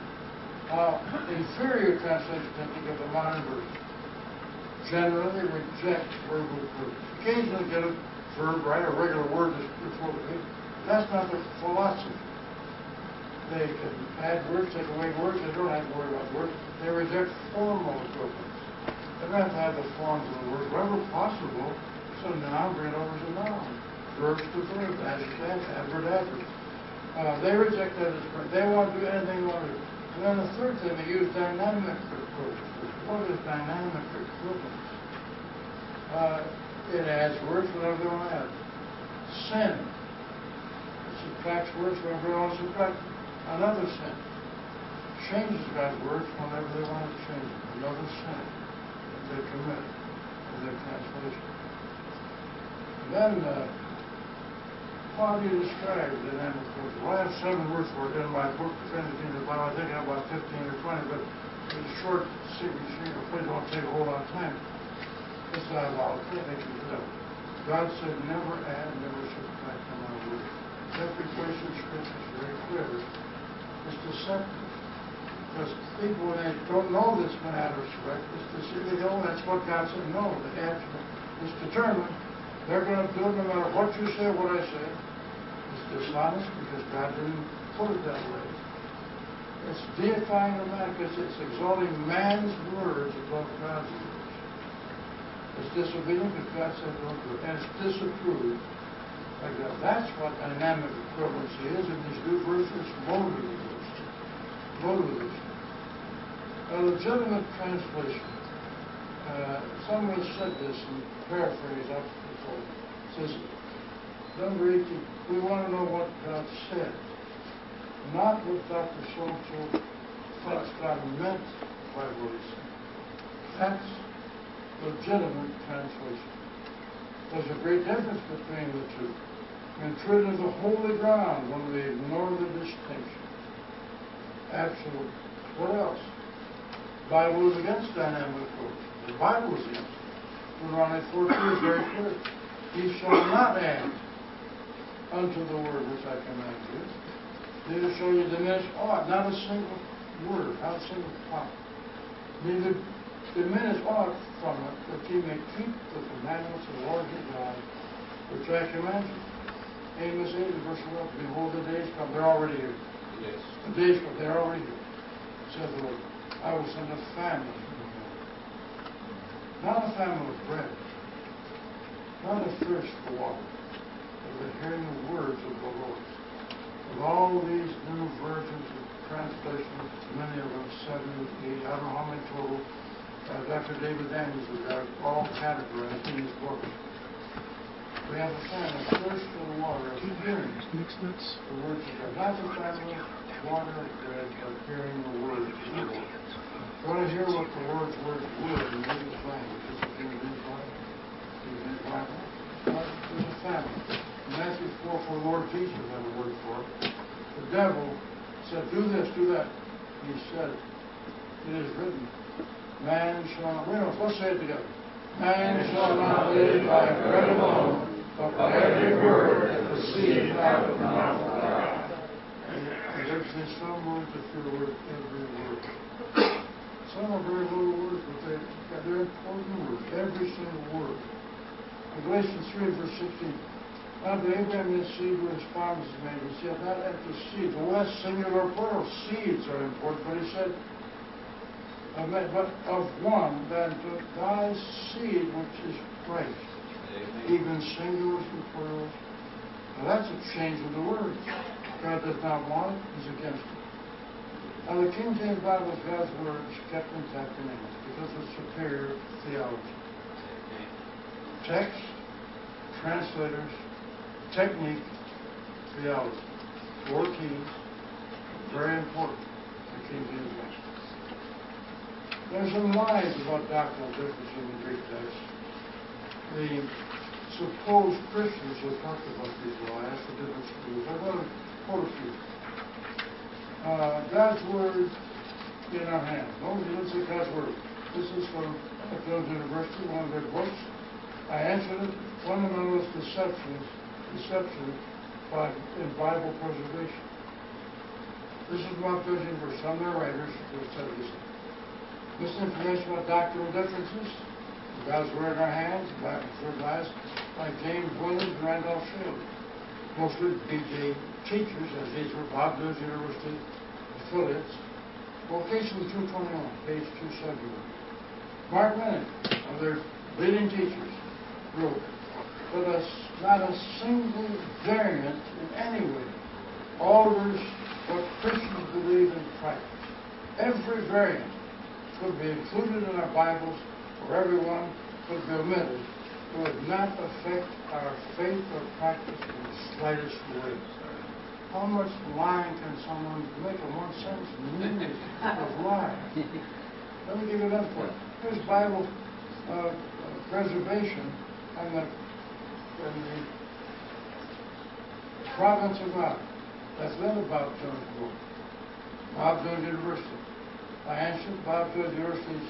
Inferior translation technique of the modern version. Generally reject verbal equivalence. Occasionally get a verb, right, a regular word before the people. That's not their philosophy. They can add words, take away words, they don't have to worry about words. They reject formal equivalence. They don't have to have the forms of the word. Wherever possible, so noun, bring it over as a noun. Verbs to verbs, adjective, adverb, adverb. They reject that as a verb. They want to do anything they want to do. And then the third thing, they use dynamic equivalence. What is dynamic equivalence? It adds words whenever they want to add. Sin. It subtracts words whenever they want to subtract another sin. Changes God's words whenever they want to change it. Another sin that they commit in their translation. And then, how do you describe dynamic equivalence? Well, I have 7 words for it in my book, Defending the King James Bible. I think I have about 15 or 20, but it's a short signature. Please don't take a whole lot of time. It's not about technique. God said, never add, never subtract from my word. Every place in Scripture is very clear. It's deceptive. Because people, when they don't know this matter is correct, it's to say they know that's what God said. No, the answer is determined. They're going to do it no matter what you say or what I say. It's dishonest because God didn't put it that way. It's deifying the man because it's exalting man's words above God's words. It's disobedient because God said don't do it. And it's disapproved by God. That's what dynamic equivalency is in these two verses. Modalism. A legitimate translation. Somebody said this in paraphrase. It says, number 18, we want to know what God said. Not what Dr. So-and-so thinks God meant by what he said. That's legitimate translation. There's a great difference between the two. And tread of the holy ground when we ignore the distinction. Absolutely. What else? The Bible is against dynamic approach. The Bible is against it. Deuteronomy 4:2 is very clear. Ye shall not add unto the word which I command you. Neither shall you diminish aught, not a single word, not a single part. Neither diminish aught from it, that ye may keep the commandments of the Lord your God, which I command you. Amos 8, verse 11. Behold, the days come. They're already here. Yes. The days come. They're already here. Says the Lord. I will send a famine. Not a famine of bread. Not a thirst for water. But the hearing the words of the Lord. With all these new versions of translations, many of them 7, 8, I don't know how many total, Dr. David Daniels has got all categorized in his book. We have a famine, thirst for the water of hearing the words of God. Not the famine of water of bread, but hearing the words of the Lord. You want to hear what the Lord's words were in the English language. This is King James Bible. King James Bible. There's a famine. In Matthew 4, for the Lord Jesus had a word for it. The devil said, do this, do that. He said, it is written, man shall not, let's say it together. Man shall not live by bread alone, but by every word that proceeds out of the mouth of God. And there's some words that feel word, every word. Some are very little words, but they're important words. Every single word. In Galatians 3, verse 16. Now to Abraham his seed were his promises made. He said, not at the seed. The less singular plural. Seeds are important. But he said, but of one, that thy seed which is Christ. Amen. Even singulars and plurals. Now that's a change of the words. God does not want it. He's against it. Now the King James Bible is God's words kept intact in English because of superior theology. Text, translators, technique, theology. 4 keys, very important for King James Bible. There's some lies about doctrinal difference in the Greek text. The supposed Christians have talked about these lies for different schools. I'm going to quote a few. God's Word in our hands. No, he didn't say God's Word. This is from Phillips University, one of their books. I answered it. Fundamentalist deception in Bible preservation. This is Mount Vision for some of their writers who have said this. Misinformation about doctrinal differences. God's Word in our hands, Bible third last, by James Williams and Randolph Shiley. Mostly BJ teachers, as these were Bob Jones University affiliates. Vocation 221, page 271. Mark Minnick, one of their leading teachers, wrote, but not a single variant in any way alters what Christians believe in practice. Every variant could be included in our Bibles, or everyone could be omitted. It would not affect our faith or practice in the slightest way. How much lying can someone make in one sentence? Millions of lies. Let me give you another point. Here's Bible preservation and the province of God. That's another Bob Jones book. Bob Jones University. I answered Bob Jones University's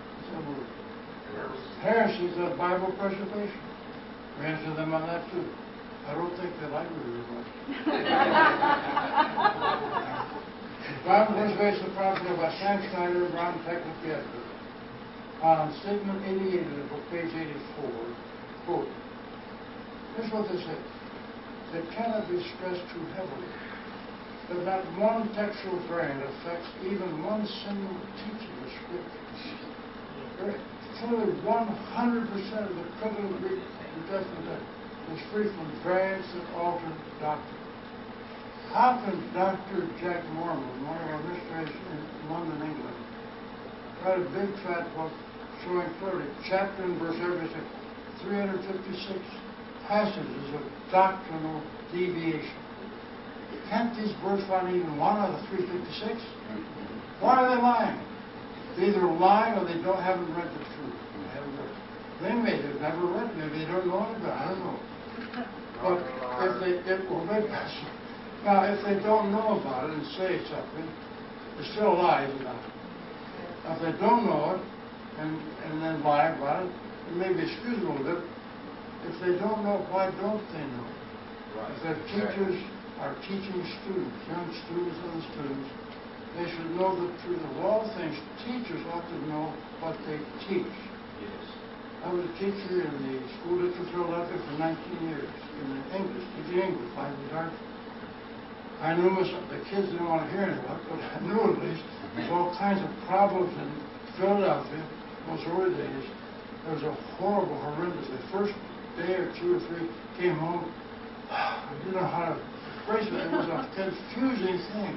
heresies of Bible preservation. We answered them on that too. I don't think they like me very much. Bible verse based approximately by Sam Schneider, Brown Technical Effort, on statement 88 of the book, page 84. Quote, here's what they say. It cannot be stressed too heavily that not one textual variant affects even one single teaching of Scripture. Fully 100% of the critical Greek New Testament text is free from variants that alter doctrine. How can Dr. Jack Mormon, one of our missionaries in London, England, write a big fat book showing clearly, chapter and verse, everything, 356 passages of doctrinal deviation? Can't these birds find even one out of 356? Why are they lying? They either lying or they haven't read the truth. They haven't read it. They may have never read it. Maybe they don't know it, but I don't know. But now, if they don't know about it and say something, it's still a lie, isn't it? Now, if they don't know it and then lie about it, it may be excusable a bit. If they don't know, why don't they know? Right. If their teachers are teaching students, young students and the students, they should know the truth of all things. Teachers ought to know what they teach. Yes. I was a teacher in the school district of Philadelphia for 19 years in English, teaching English, language arts. I knew the kids didn't want to hear any of it, but I knew at least there's all kinds of problems in Philadelphia. Those early days, there was a horrible, horrendous. The first day or two or three came home, I didn't know how to phrase it. It was a confusing thing.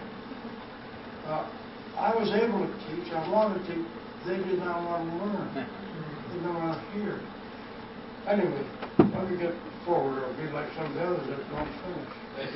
I was able to teach. I wanted to teach. They did not want to learn. They didn't want to hear. Anyway, let me get forward or be like some of the others that don't finish.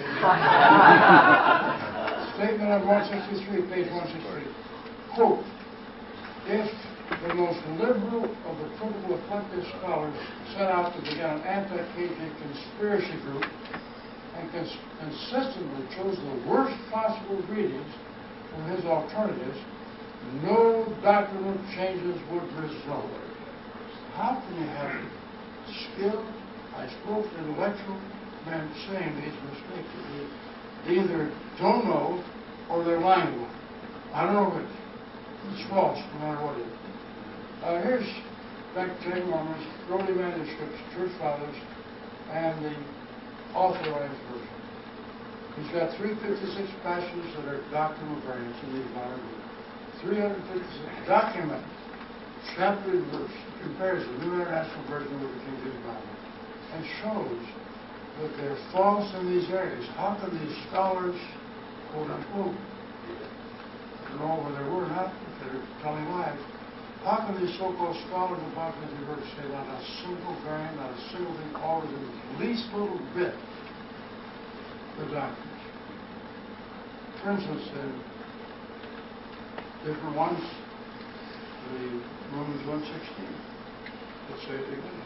Statement of 163, page 163. Quote, if the most liberal of the critical eclectic scholars set out to begin an anti-KJ conspiracy group and consistently chose the worst possible readings from his alternatives, no doctrinal changes would result. How can you have skilled, I suppose, intellectual men saying these mistakes? They either don't know or they're lying about it. I don't know which. It's false, no matter what it is. Here's Dr. Jack Mormon's early manuscripts, Church Fathers, and the authorized version. He's got 356 passages that are doctrinal variants in these modern books. 356 document, chapter and verse, compares the New International Version with the King James Bible, and shows that they're false in these areas. How can these scholars, quote unquote, know where they were not, if they're telling lies, how can these so-called scholars of Bible verse say not a single variant, not a single thing alters in the least little bit the doctrines? For instance, different ones, the Romans 1:16. Let's say it again.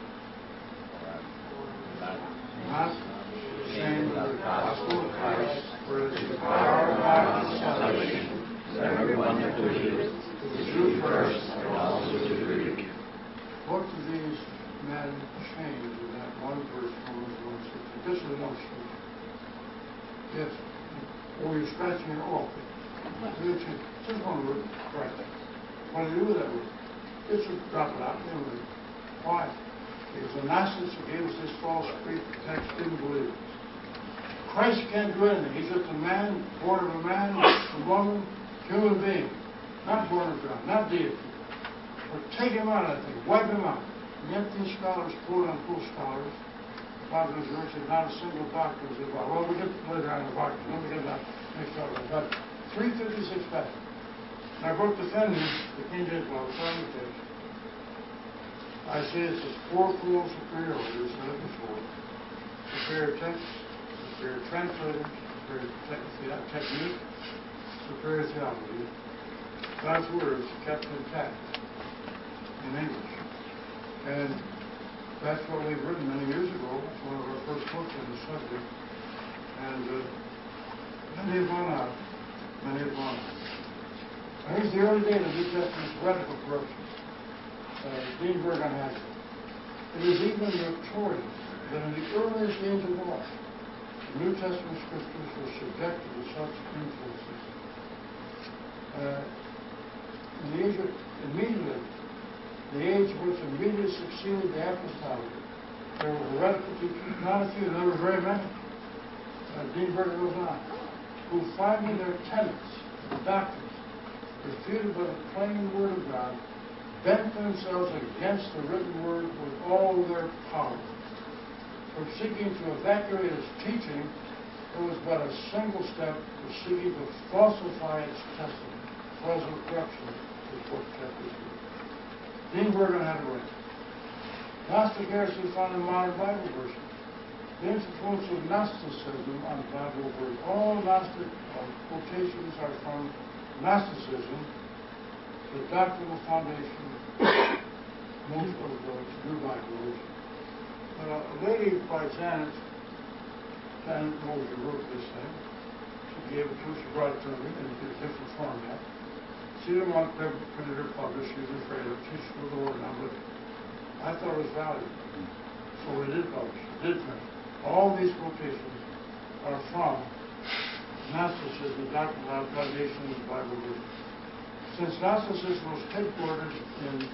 Not saying the gospel of Christ, for it is the power of God to salvation to everyone that believes, to the Jew first, and also to the Greek. What do these men change in that one verse, Romans 1:16? This is one scripture. Yes. Or you're scratching your off. Just one word, right. What do you do with that word? Just drop it out anyway. Why? Because the Gnostics who gave us this false Greek text didn't believe it. Christ can't do anything. He's just a man, born of a man, a woman, human being. Not born of God, not deity. But take him out of that thing, wipe him out. And yet these scholars, quote unquote scholars, Father of the Church, not a single doctrine is involved. Well, we'll get later on the doctrine. Let me get that next talk about. But 356 passages. And I wrote defending the King James Bible, trying to text. I say it's a fourfold superiority, as I said before. Superior text, superior translator, superior technique, superior theology. God's words kept intact in English. And that's what we've written many years ago. It's one of our first books on the subject. And many have gone out. Many have gone out. And here's the early date of New Testament's radical corruption. Dean Burgon has it. It is even notorious that in the earliest days of war, the New Testament scriptures were subjected to such influences. In the age of, immediately, the age which immediately succeeded the apostolic, there were heretical teachers, not a few, there were very many. Dean Berger goes on, who finding their tenets, the doctrines, refuted by the plain word of God, bent themselves against the written word with all their power. From seeking to evacuate its teaching, there was but a single step to seeking to falsify its testimony. Cause of corruption is what kept this here. Dean Berger had it right. Gnostic heresy found in modern Bible verses. The influence of Gnosticism on Bible words. All Gnostic quotations are from Gnosticism, the doctrinal foundation, most of those new Bibles. A lady by Janet Moser wrote this thing. She gave it to us, she brought it to me in a different format. She didn't want to print it or publish, she was afraid of it. She screwed the word on, but I thought it was valuable. So we did publish it, did print it. All these quotations are from Gnosticism, the doctrinal foundation of the Bible verse. Since Gnosticism was headquartered in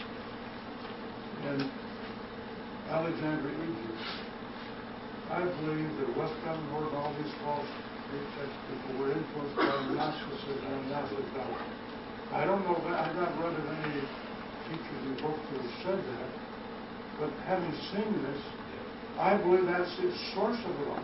Alexandria, Egypt, I believe that West Leavenworth and all these false Greek text people were influenced by Gnosticism and Gnostic doctrine. I don't know that, I've not read of any teachers and books that have said that, but having seen this, I believe that's the source of it all.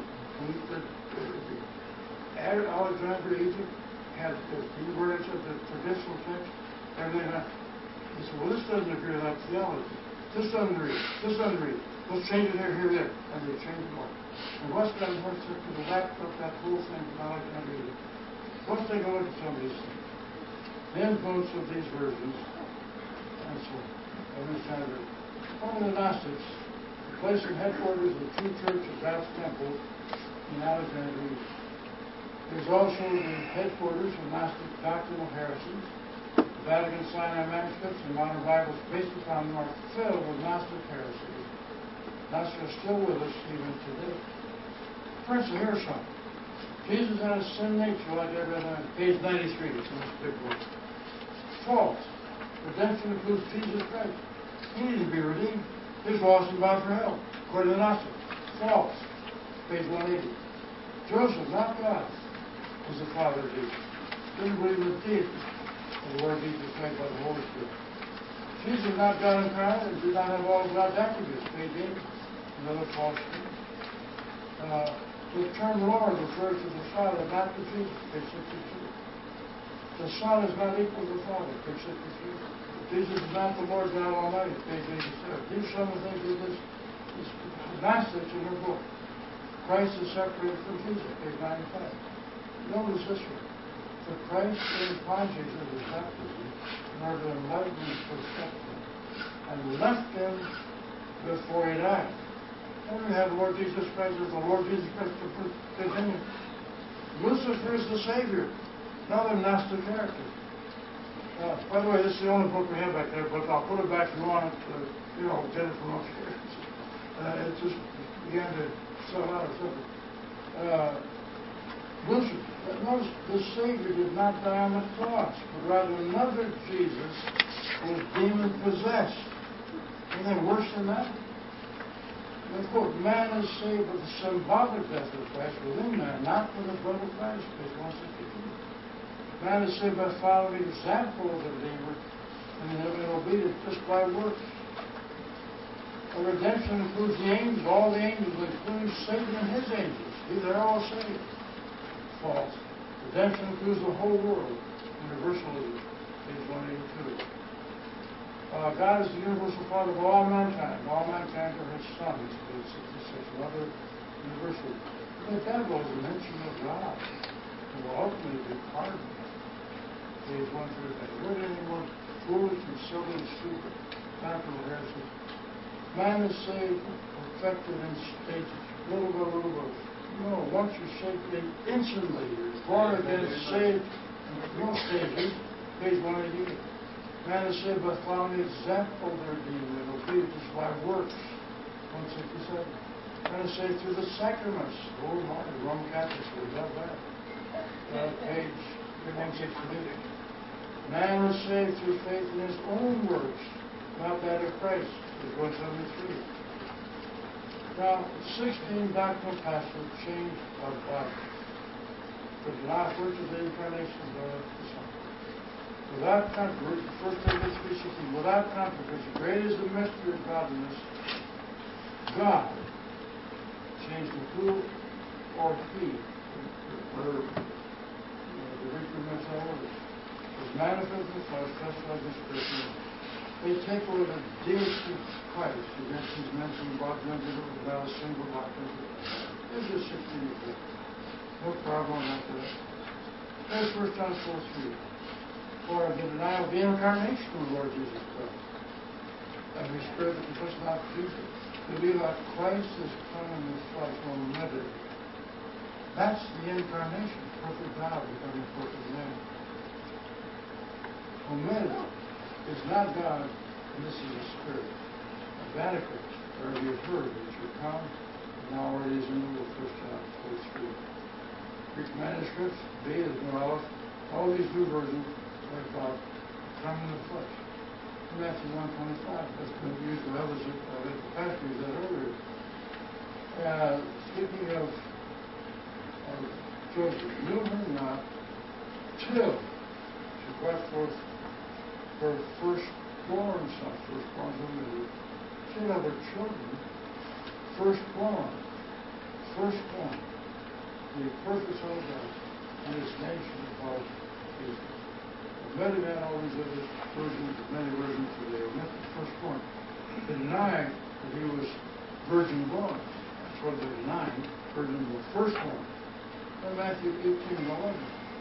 Alexandria, Egypt, had, as Dean Berger said, the traditional text, everything. He said, well, this doesn't agree with that theology. This doesn't agree. This doesn't agree. Let's change it here, here, there. And they changed it all. And West Leavenworth took to the left up that whole thing from Alexandria, Egypt. Let's take a look at some of these things. The influence of these versions, and so on. One of the Gnostics, placing headquarters of the true church of God's temple in Alexandria. It is also the headquarters of Gnostic doctrinal heresies. The Vatican Sinai manuscripts and modern Bibles based upon them are filled with Gnostic heresies. Gnostics are still with us even today. For instance, here's some. Jesus had a sin nature like every other. Page 93, it's in this big book. False. Redemption includes Jesus Christ. He needed to be redeemed. His lost and bound for hell, according to the Gnostics. False. Page 180. Joseph, not God, was the father of Jesus. Didn't believe in the deity of the Lord Jesus Christ by the Holy Spirit. Jesus, not God incarnate, and did not have all of God's attributes. Page 8. Another false thing. The term Lord refers to the Father, not to Jesus. Page 62. The Son is not equal to the Father. Page 63. Jesus is not the Lord God Almighty, page 87. These are some of the things that this Gnostics in her book. Christ is separated from Jesus, page 95. Notice this one. For Christ came upon Jesus in his baptism in order to enlighten his perception and left him before he died. Then we have Lord Jesus Christ as the Lord Jesus Christ to continue. Lucifer is the Savior, another Gnostic character. By the way, this is the only book we have back there, but I'll put it back if you want it, get it from upstairs. It just began to sell out or something. Lucifer, notice the Savior did not die on the cross, but rather another Jesus was demon-possessed. Anything worse than that? And quote, man is saved with the symbolic death of Christ within man, not with the blood of Christ, page 162. Man is saved by following the example of the Redeemer and having obedience just by works. A redemption includes the angels, all the angels, including Satan and his angels. They're all saved. False. Redemption includes the whole world. Universalism, page 182. God is the universal Father of all mankind. All mankind are his sons, page 66. Another universal. The devil is a mention of God who will ultimately be pardoned. Page 135. What anyone foolish and silly and stupid, doctrinal heresy. Man is saved, perfected in stages, little by little by. No, once you're saved, then instantly you're born again, saved. No stages. Page 188. Man is saved by following the example of the Redeemer and obedience by works. 167. Man is saved through the sacraments. Oh my, the Roman Catholics would love that. Page 1:16. Man is saved through faith in his own works, not that of Christ, is 173. Now, 16 doctrinal passages changed our Bible. To deny first of the incarnation of the Son. Without controversy, 1 Timothy 3:16, without controversy, great is the mystery of godliness. God changed the who or he, or the Greek methodology, was manifest in the flesh, testified in Spirit. They take away the deity of Christ against these mentioned about them without a single doctrine. This is 16. No problem with that. That's 1 John 4:3. For the denial of the incarnation of the Lord Jesus Christ. And we spread the confession of Jesus. To be like Christ is come in the flesh, omitted. That's the incarnation, perfect God becoming perfect man. Omitted is not God, and this is a spirit. Vaticus, where we have heard that you come, and now it is in the 1 John 4:3. Greek manuscripts, B is Noah, all these new versions are about come in the flesh. Matthew 1:25, that's been used by others that the pastor used that earlier. Speaking of Joseph, knew her not till she brought forth her firstborn son, firstborn woman. She had other children, firstborn, the perfect Son of God, and his name should be called Jesus. Many men always have this versions, many versions today, omit the firstborn. They deny that he was virgin born. That's what they're denying, virgin the firstborn. In Matthew 18:11,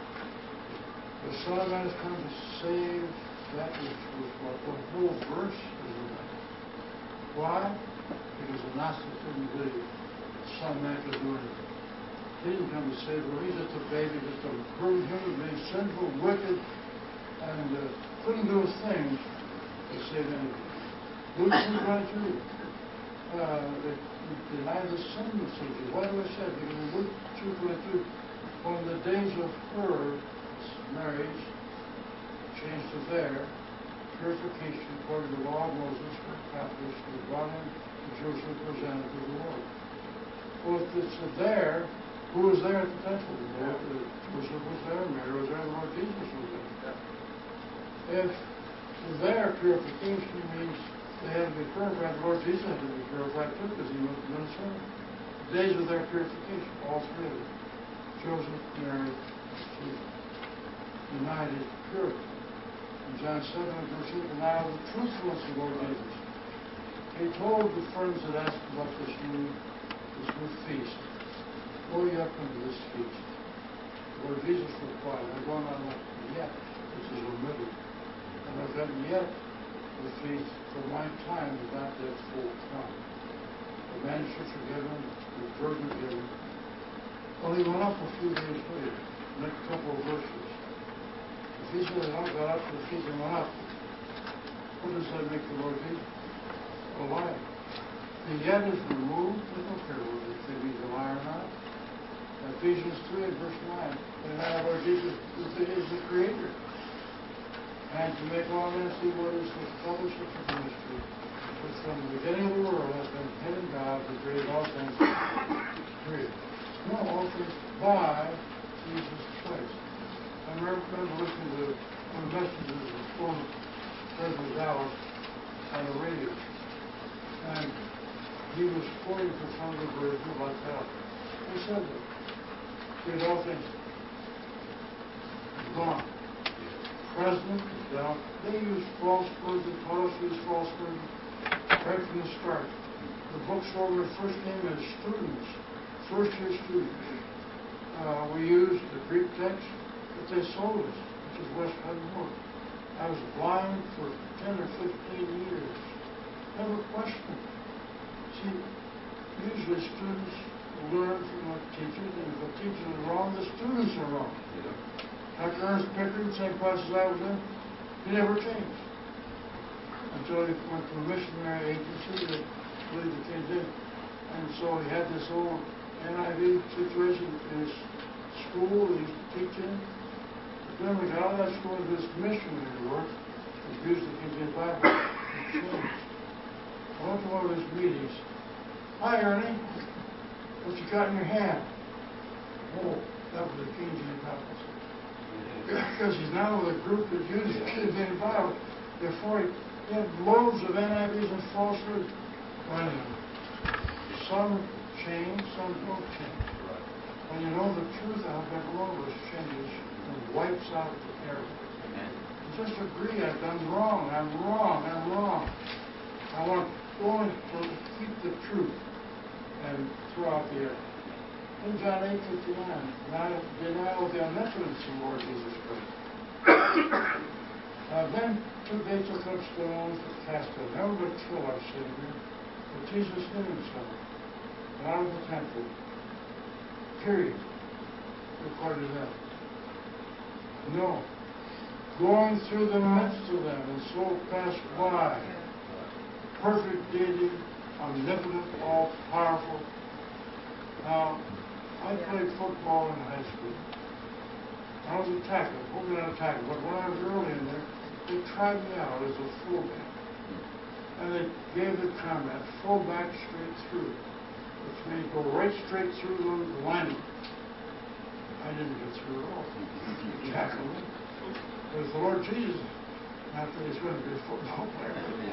the Son of Man has come to save that which was what the whole verse is about. Why? Because the Gnostics didn't believe the Son of Man could do anything. He didn't come to save the world. He's just a baby, just a crude human being, sinful, wicked, and couldn't do a thing to save anything. Luke 2:22. They deny the sin of Jesus. Why do I say that? Because in Luke 2:22, when the days of her marriage changed to their purification according to the law of Moses were accomplished, was brought in to Jerusalem presented to the Lord. Well, if it's there, who was there at the temple? Joseph was there, Mary was there, the Lord Jesus was there. If their purification means they had to be purified, the Lord Jesus had to be purified too, because he was the minister. The days of their purification, all three of them. Joseph, Mary, Jesus. Denied his purity. In John 7:8, denied the truthfulness of the Lord Jesus. He told the friends that asked about this new feast, "Go ye up into this feast." The Lord Jesus replied, "I'm going on yet," which is omitted. And I've got yet the feast, for my time is not yet full come. The manuscripts are given, the version given. Well, he went up a few days later, next couple of verses. The feast of the Lord got up to the feast and went up. What does that make the Lord Jesus? A liar. The yet is removed. We don't care whether you think he's a liar or not. Ephesians 3 verse 9. And now Lord Jesus is the Creator. And to make all men see what is the fellowship of the mystery, which from the beginning of the world has been hidden God who created all things. Period. No, all things by Jesus Christ. I remember listening to one of the messages of former President Dallas on the radio. And he was quoting from some of the versions like that. He said that. Created all things. Gone. President is down. They use false words and taught us to use false words right from the start. The bookstore we first came as students, first year students. We used the Greek text that they sold us, which is Westcott Moore. I was blind for 10 or 15 years. Never questioned. See, usually students learn from a teacher, and if a teacher is wrong, the students are wrong. Dr. Ernest Pickard, same class as I was in, he never changed. Until he went to a missionary agency that believed the King James. And so he had this old NIV situation in his school that he was teaching. Then we got all that school to this missionary work, abused the King James Bible, and changed. I went to one of his meetings. Hi, Ernie. What you got in your hand? Oh, that was the King James Bible. Because he's now with a group that uses King James Bible. Before he had loads of NIVs and falsehoods. Well, anyway, some change, some don't change. When you know the truth, I hope every one of us changes and wipes out the error. Just agree, I've done wrong, I'm wrong, I'm wrong. I want only to keep the truth and throw out the error. In John 8:59, denial of the omnipotence of the Lord Jesus Christ. Then they took up stones to cast him. Never would kill our Savior. But Jesus hid himself out of the temple. Period. According to them. No. Going through the midst of them and so passed by. Perfect deity, omnipotent, all-powerful. Now, I played football in high school. I was a tackler, hoping not a tackler, but when I was early in there, they tried me out as a fullback. And they gave the comment, fullback straight through, which means go right straight through the lineman. I didn't get through at all. Tackle me. It was the Lord Jesus. Not that he's going to be a football player.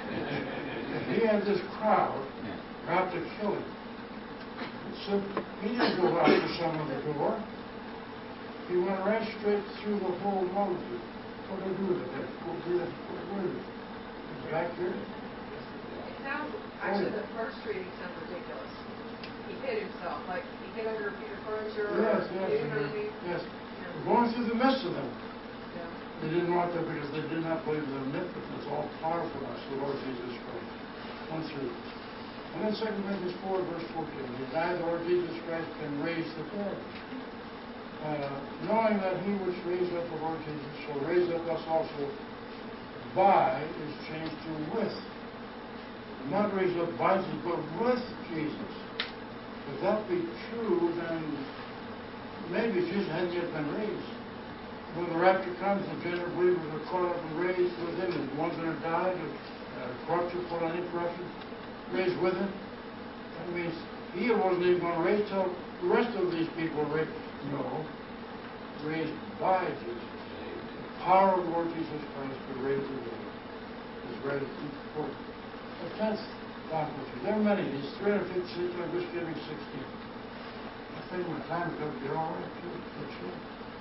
He had this crowd out to kill him. So he didn't go out for some of the door. He went right straight through the whole multitude. What did they do with it? Where is it? It's back here? It sounds, actually, the first reading sounds ridiculous. He hid himself, like he hid under a piece of furniture. Yes, or yes. underneath. Yes. We're going through the midst of them. Yeah. They didn't want that because they did not believe in the omnipotence, all powerfulness, the Lord Jesus Christ. Went through. And then 2 Corinthians 4, verse 14. Deny the Lord Jesus Christ can raise the dead. Knowing that he which raised up the Lord Jesus shall raise up us also by is changed to with. Not raised up by Jesus, but with Jesus. If that be true, then maybe Jesus hadn't yet been raised. When the rapture comes, the general believers are caught up and raised with him, and the ones that are died of corruption, put on incorruption, raised with him. That means he wasn't even going to raise till the rest of these people were raised. No, raised by Jesus. The power of the Lord Jesus Christ to raise the dead is very important. The 10th faculty, there are many. These 356, I'm just giving 16. I think my time is going to be all right, too. That's it.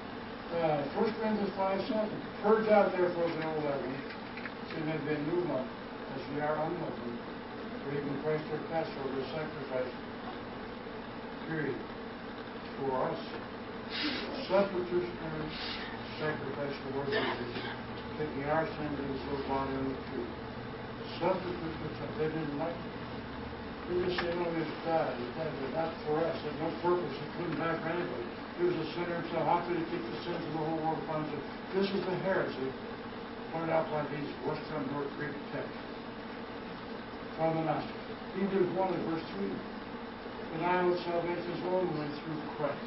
1 Corinthians 5:7. Purge out therefore the old leaven, so you may be a new lump, as we are unleavened. For even Christ our Passover is sacrificed. Period. For us. Substitutionary sacrifice of the Lord Jesus, taking our sins in his little body on the tree. Substitutionary, they didn't like it. They just say, no, he died. He died, but not for us. Had no purpose. He couldn't die for anybody. He was a sinner himself. How could he take the sins of the whole world upon himself? This is the heresy pointed out by these Western North Greek texts from the Master. Hebrews 1 and verse 3. Denial of salvation is only through Christ,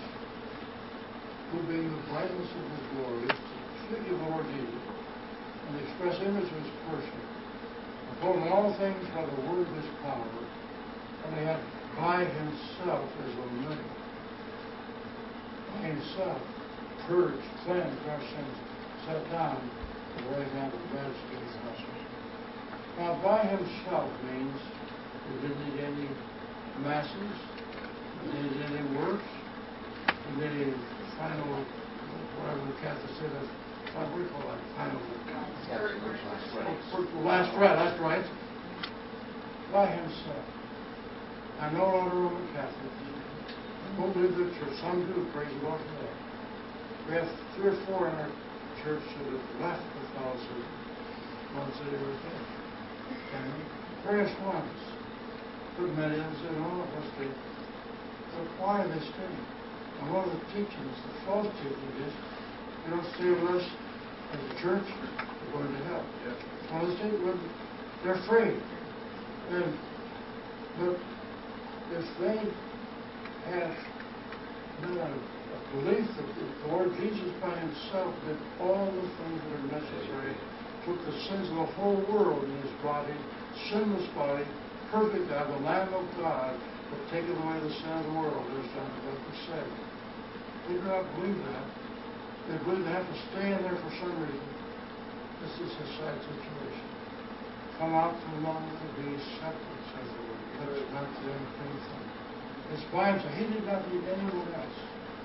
who being the brightness of his glory, figure of the Lord Jesus, and the express image of his person, upholding all things by the word of his power, and he hath by himself as a limit. By himself, purged, cleansed our sins, set down at the right hand of the majesty of the gospel. Now, by himself means he didn't need any masses, he didn't need any works, he didn't need final, whatever the Catholics say, that's what we call that, final. Last right, that's right. By himself. I'm no longer Roman Catholic. I don't believe the church. Some do, praise the Lord for that. We have 3 or 4 in our church that have left Catholicism once they were dead. And various ones. But many of them said, oh, let's stay. But why are they staying? And one of the teachings, the false teaching is, they don't stay with us as a church, they're going to hell. Well, they're afraid. But if they have not a a belief that the Lord Jesus by himself did all the things that are necessary, took the sins of the whole world in his body, sinless body, perfect God, the Lamb of God, that taketh away the sin of the world, as John the Baptist said. They do not believe that. They believe they have to stay in there for some reason. This is a sad situation. Come out from among the beasts, separate, says the Lord. Touch not them, clean from. It's by himself. He did not need anyone else.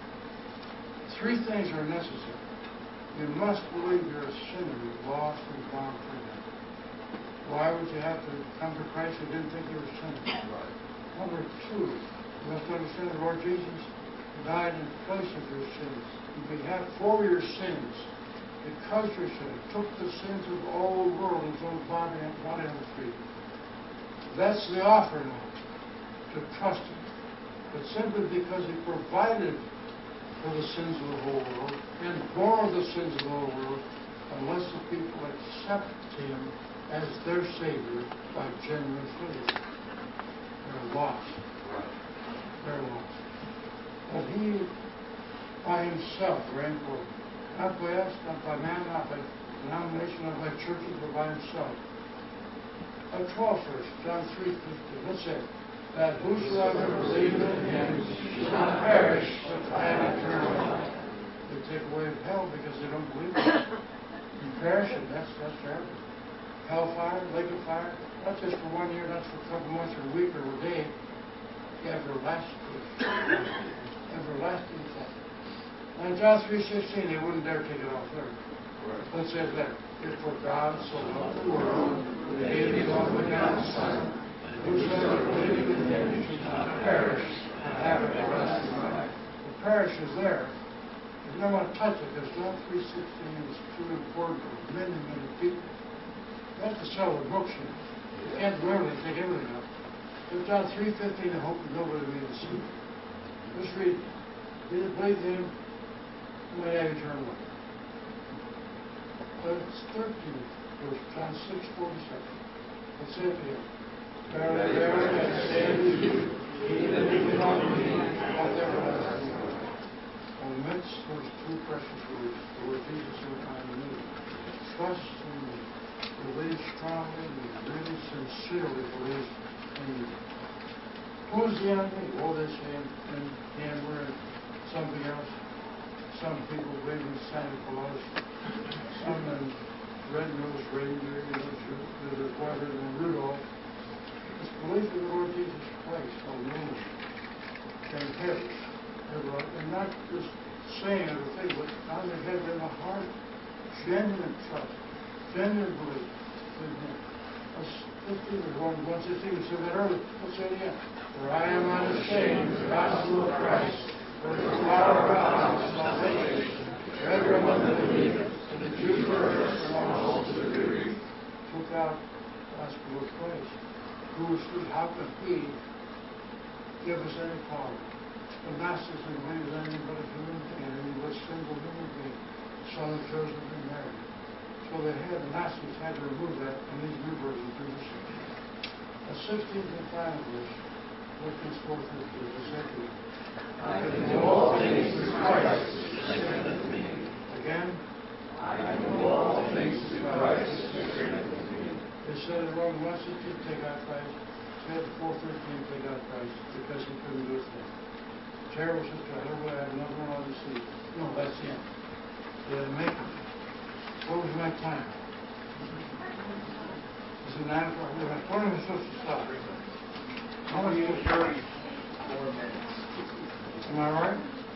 Three things are necessary. You must believe you're a sinner, lost and gone from him. Why would you have to come to Christ who didn't think you were a sinner? Right. Number two, you must understand the Lord Jesus died in place of your sins. In behalf for your sins, because your sins, took the sins of all the world in his own body on the tree. That's the offer now, to trust him. But simply because he provided for the sins of the whole world and bore the sins of the whole world, unless the people accept him as their Savior by genuine faith, they're lost. They're lost. But he, by himself, very important. Not by us, not by man, not by denomination, not by churches, but by himself. 12 verse, John 3:15. Let's say, that whosoever believeth in him shall not perish, but have eternal life. They take away hell because they don't believe in it. You perish, and that's terrible. Hellfire, lake of fire, not just for 1 year, not for a couple months or a week or a day. Everlasting. Everlasting fire. And John 3:16, they wouldn't dare take it off there. Right. What says that? If for God so loved the world, that he gave his only begotten Son, whosoever believeth in him should not perish, but have everlasting life. The perish is there. You don't want to touch it, because John 3:16 is too important for many, many people. You have to sell the books here. You can't do everything, take everything out. But John 3:15, I hope that nobody will even see it. Let's read. He that believeth in him may have eternal life. But it's 13, verse John 6:47. It said to him, Verily, verily, I say unto you, he that believeth on me hath everlasting life. Omits those two precious words, the Lord Jesus so kindly knew. Trust in me. Believe strongly and really sincerely believe in me. Who's the enemy? Oh, they say in gambler and something else. Some people believe in Santa Claus. Some in red-nosed reindeer, that are wiser than Rudolph. It's belief in the Lord Jesus Christ alone can perish. And not just saying or thing, but on the head and the heart. Genuine trust. Genuine belief in him. Let's do it. 1:16, we said that earlier. Let's say it again. For I am not ashamed of the gospel of Christ, for the power of God unto salvation, for everyone that believeth, to the Jew first, and also to the Greek. Took out the gospel of Christ. How can he give us any power? The Gnostics believe that anything but a human being, anything but a single human being, Son of Joseph and Mary. So the Gnostics had to remove that, and these new versions do the same. The 16th and final verse, Philippians 4:15, is said to him, I can do all things through Christ who strengtheneth me. Again, I can do all things through Christ who strengtheneth me. They said in Romans 1:16, take out Christ. Said 4:13, take out Christ, because he couldn't do a thing. Terrible sister, I don't have another one on the seat. No, that's him. They had to make it. What was my time? Is it 9 o'clock? When am I supposed to stop? How much was 34 minutes. Am I right?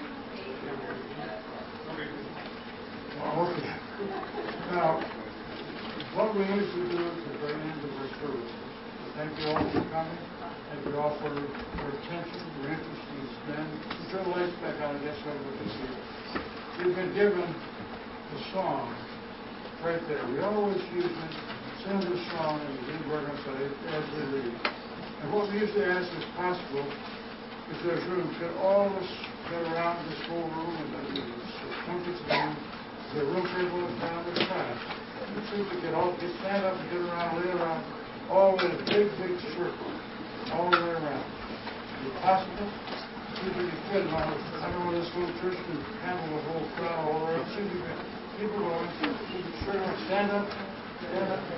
Oh, okay. Now, what we usually do at the very end of our service, thank you all for coming. Thank you all for your attention, your interest in this man. Turn the lights back on, I guess everybody can see it. We've been given the song right there. We always use it, sing the song, and we work on it as we read. And what we usually ask is possible, if there's room, could all of us get around this whole room and the circumference of the room, the room for everyone down the class. Let's see if we could all stand up and get around, lay around, all in a big, big circle, all the way around. Is it possible? seems to be good now. I don't know this little church can handle the whole crowd all around. It seems to be people going, sure, stand up. Stand up.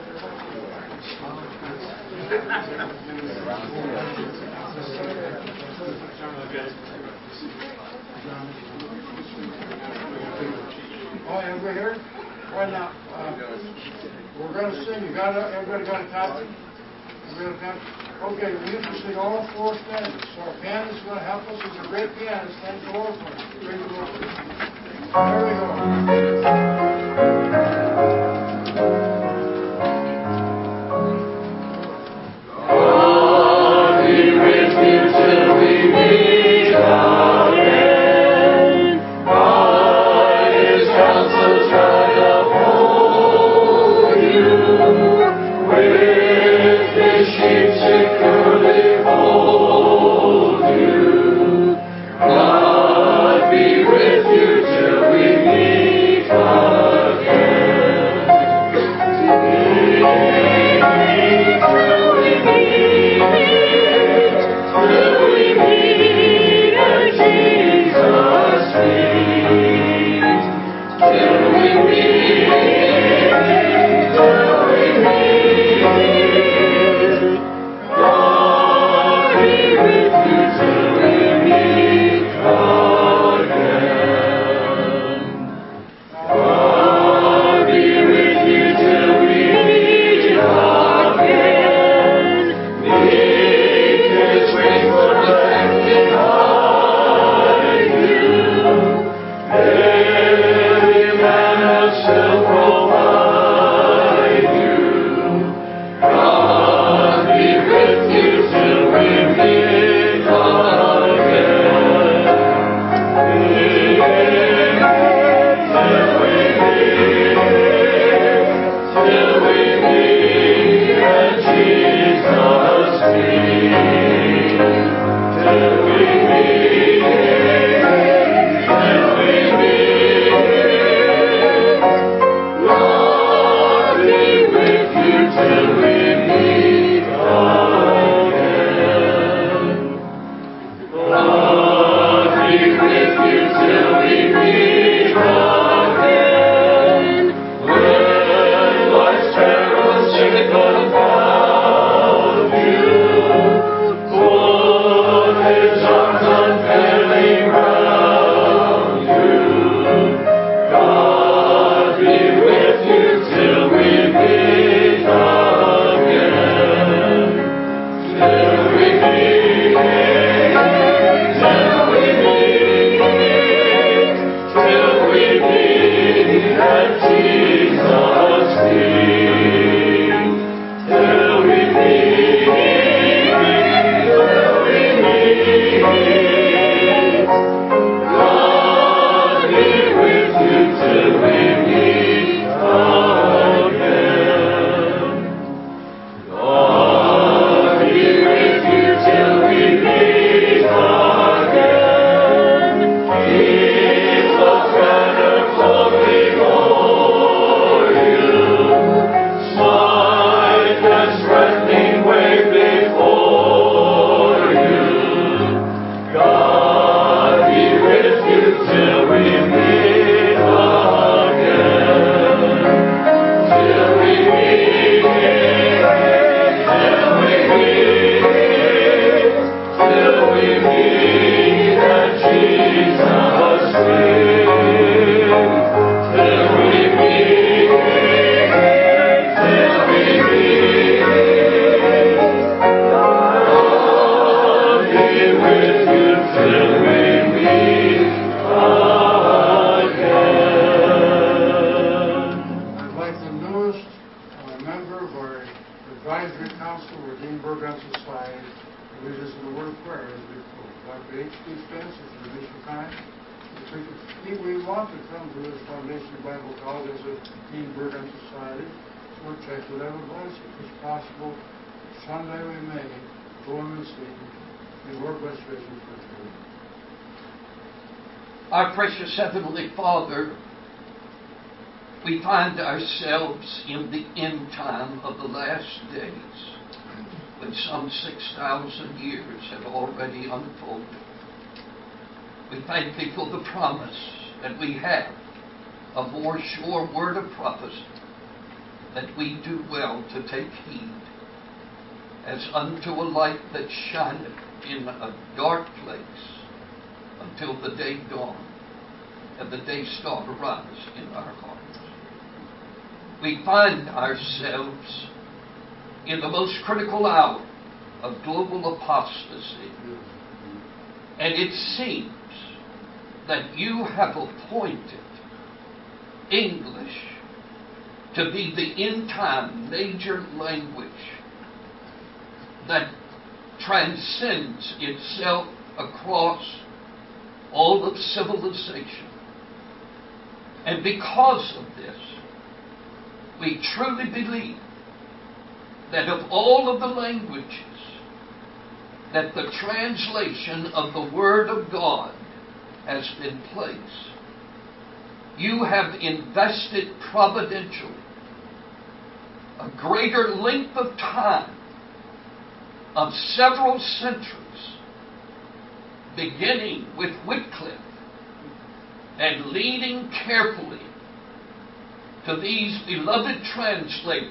Oh, everybody here? Why not? We're going to sing. Everybody got a copy? Everybody got a copy? Okay, we need to sing all four stanzas. So our pianist is going to help us. He's a great pianist. Thank the Lord for him. Praise the Lord. There we go. Our precious Heavenly Father, we find ourselves in the end time of the last days, when some 6,000 years have already unfolded. We thank Thee for the promise that we have, a more sure word of prophecy, that we do well to take heed, as unto a light that shineth in a dark place until the day dawn and the day star arise in our hearts. We find ourselves in the most critical hour of global apostasy, and it seems that you have appointed English to be the end-time major language that transcends itself across all of civilization. And because of this, we truly believe that of all of the languages that the translation of the Word of God has been placed, you have invested providentially a greater length of time of several centuries, beginning with Wycliffe and leading carefully to these beloved translators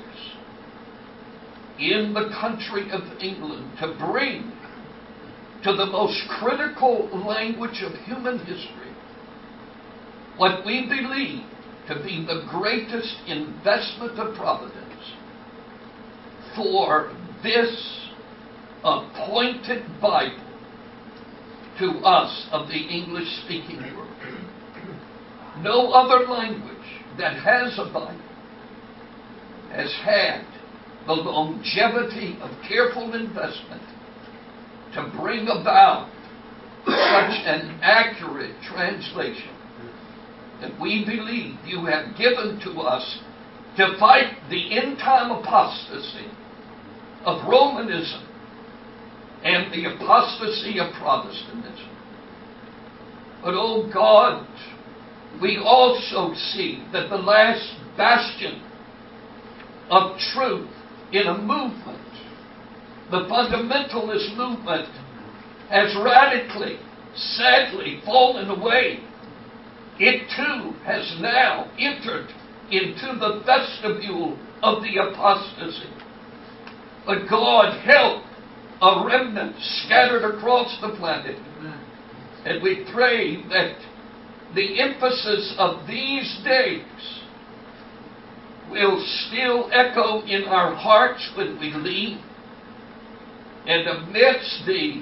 in the country of England to bring to the most critical language of human history what we believe to be the greatest investment of providence for this appointed Bible to us of the English-speaking world. No other language that has a Bible has had the longevity of careful investment to bring about such an accurate translation that we believe you have given to us to fight the end-time apostasy of Romanism and the apostasy of Protestantism. But, oh God, we also see that the last bastion of truth in a movement, the fundamentalist movement, has radically, sadly fallen away. It too has now entered into the vestibule of the apostasy. But God help a remnant scattered across the planet. And we pray that the emphasis of these days will still echo in our hearts when we leave, and amidst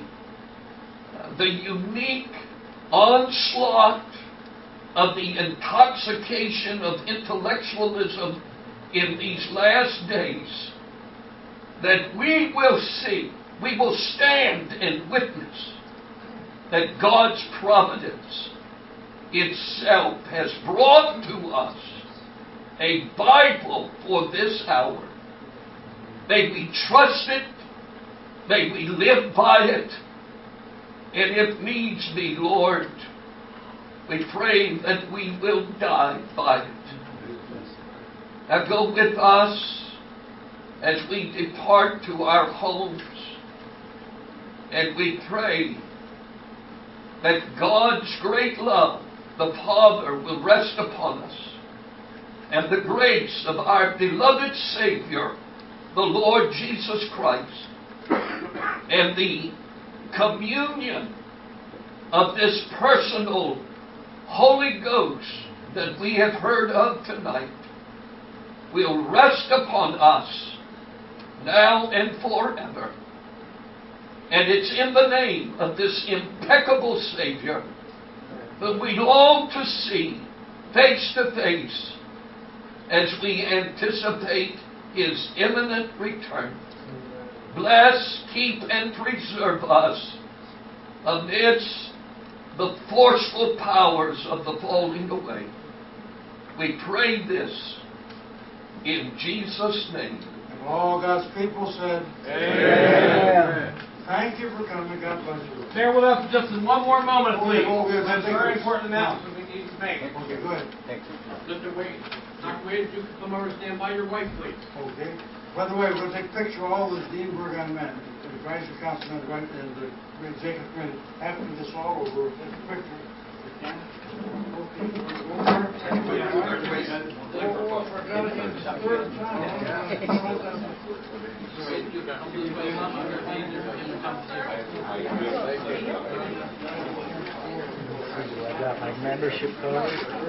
the unique onslaught of the intoxication of intellectualism in these last days, that we will stand and witness that God's providence itself has brought to us a Bible for this hour. May we trust it, may we live by it, and if needs be, Lord, we pray that we will die by it. Now go with us as we depart to our homes, and we pray that God's great love, the Father, will rest upon us, and the grace of our beloved Savior, the Lord Jesus Christ, and the communion of this personal Holy Ghost that we have heard of tonight will rest upon us now and forever. And it's in the name of this impeccable Savior that we long to see face to face as we anticipate His imminent return. Bless, keep, and preserve us amidst the forceful powers of the falling away. We pray this in Jesus' name. And all God's people said, Amen. Thank you for coming. God bless you. Bear with us just one more moment, please. Okay, That's a very important announcement we need to make. Okay, go ahead. Mr. Wade, Dr. Wade, you can come over and stand by your wife, please. Okay. By the way, we're going to take a picture of all this Dean Burgon men. advisory council and the executive committee after this all over, take a picture. I got my membership card.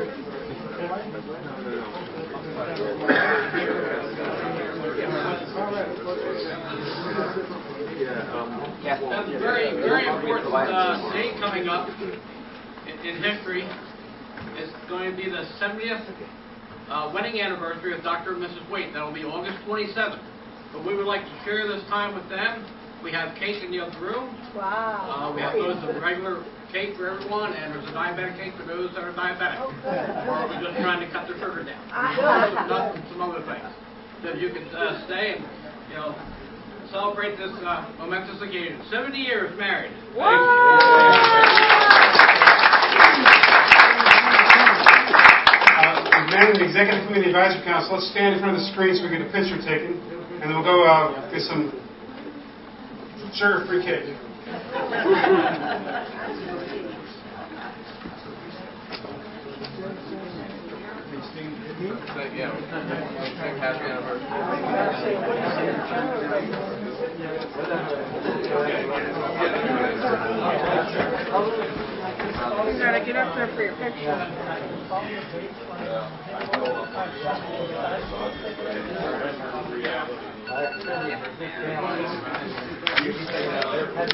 That's a very, very important date coming up in history. It's going to be the 70th wedding anniversary of Dr. and Mrs. Waite. That'll be August 27th. But we would like to share this time with them. We have cake in the other room. Wow. We have both a regular cake for everyone, and there's a diabetic cake for those that are diabetic. Or we're just trying to cut their sugar down. Some other things. So you can stay and, celebrate this momentous occasion. 70 years married. Men of the Executive Committee Advisory Council, let's stand in front of the screen so we get a picture taken, and then we'll go get some sugar-free cake. Happy anniversary. You gotta get up there for your picture.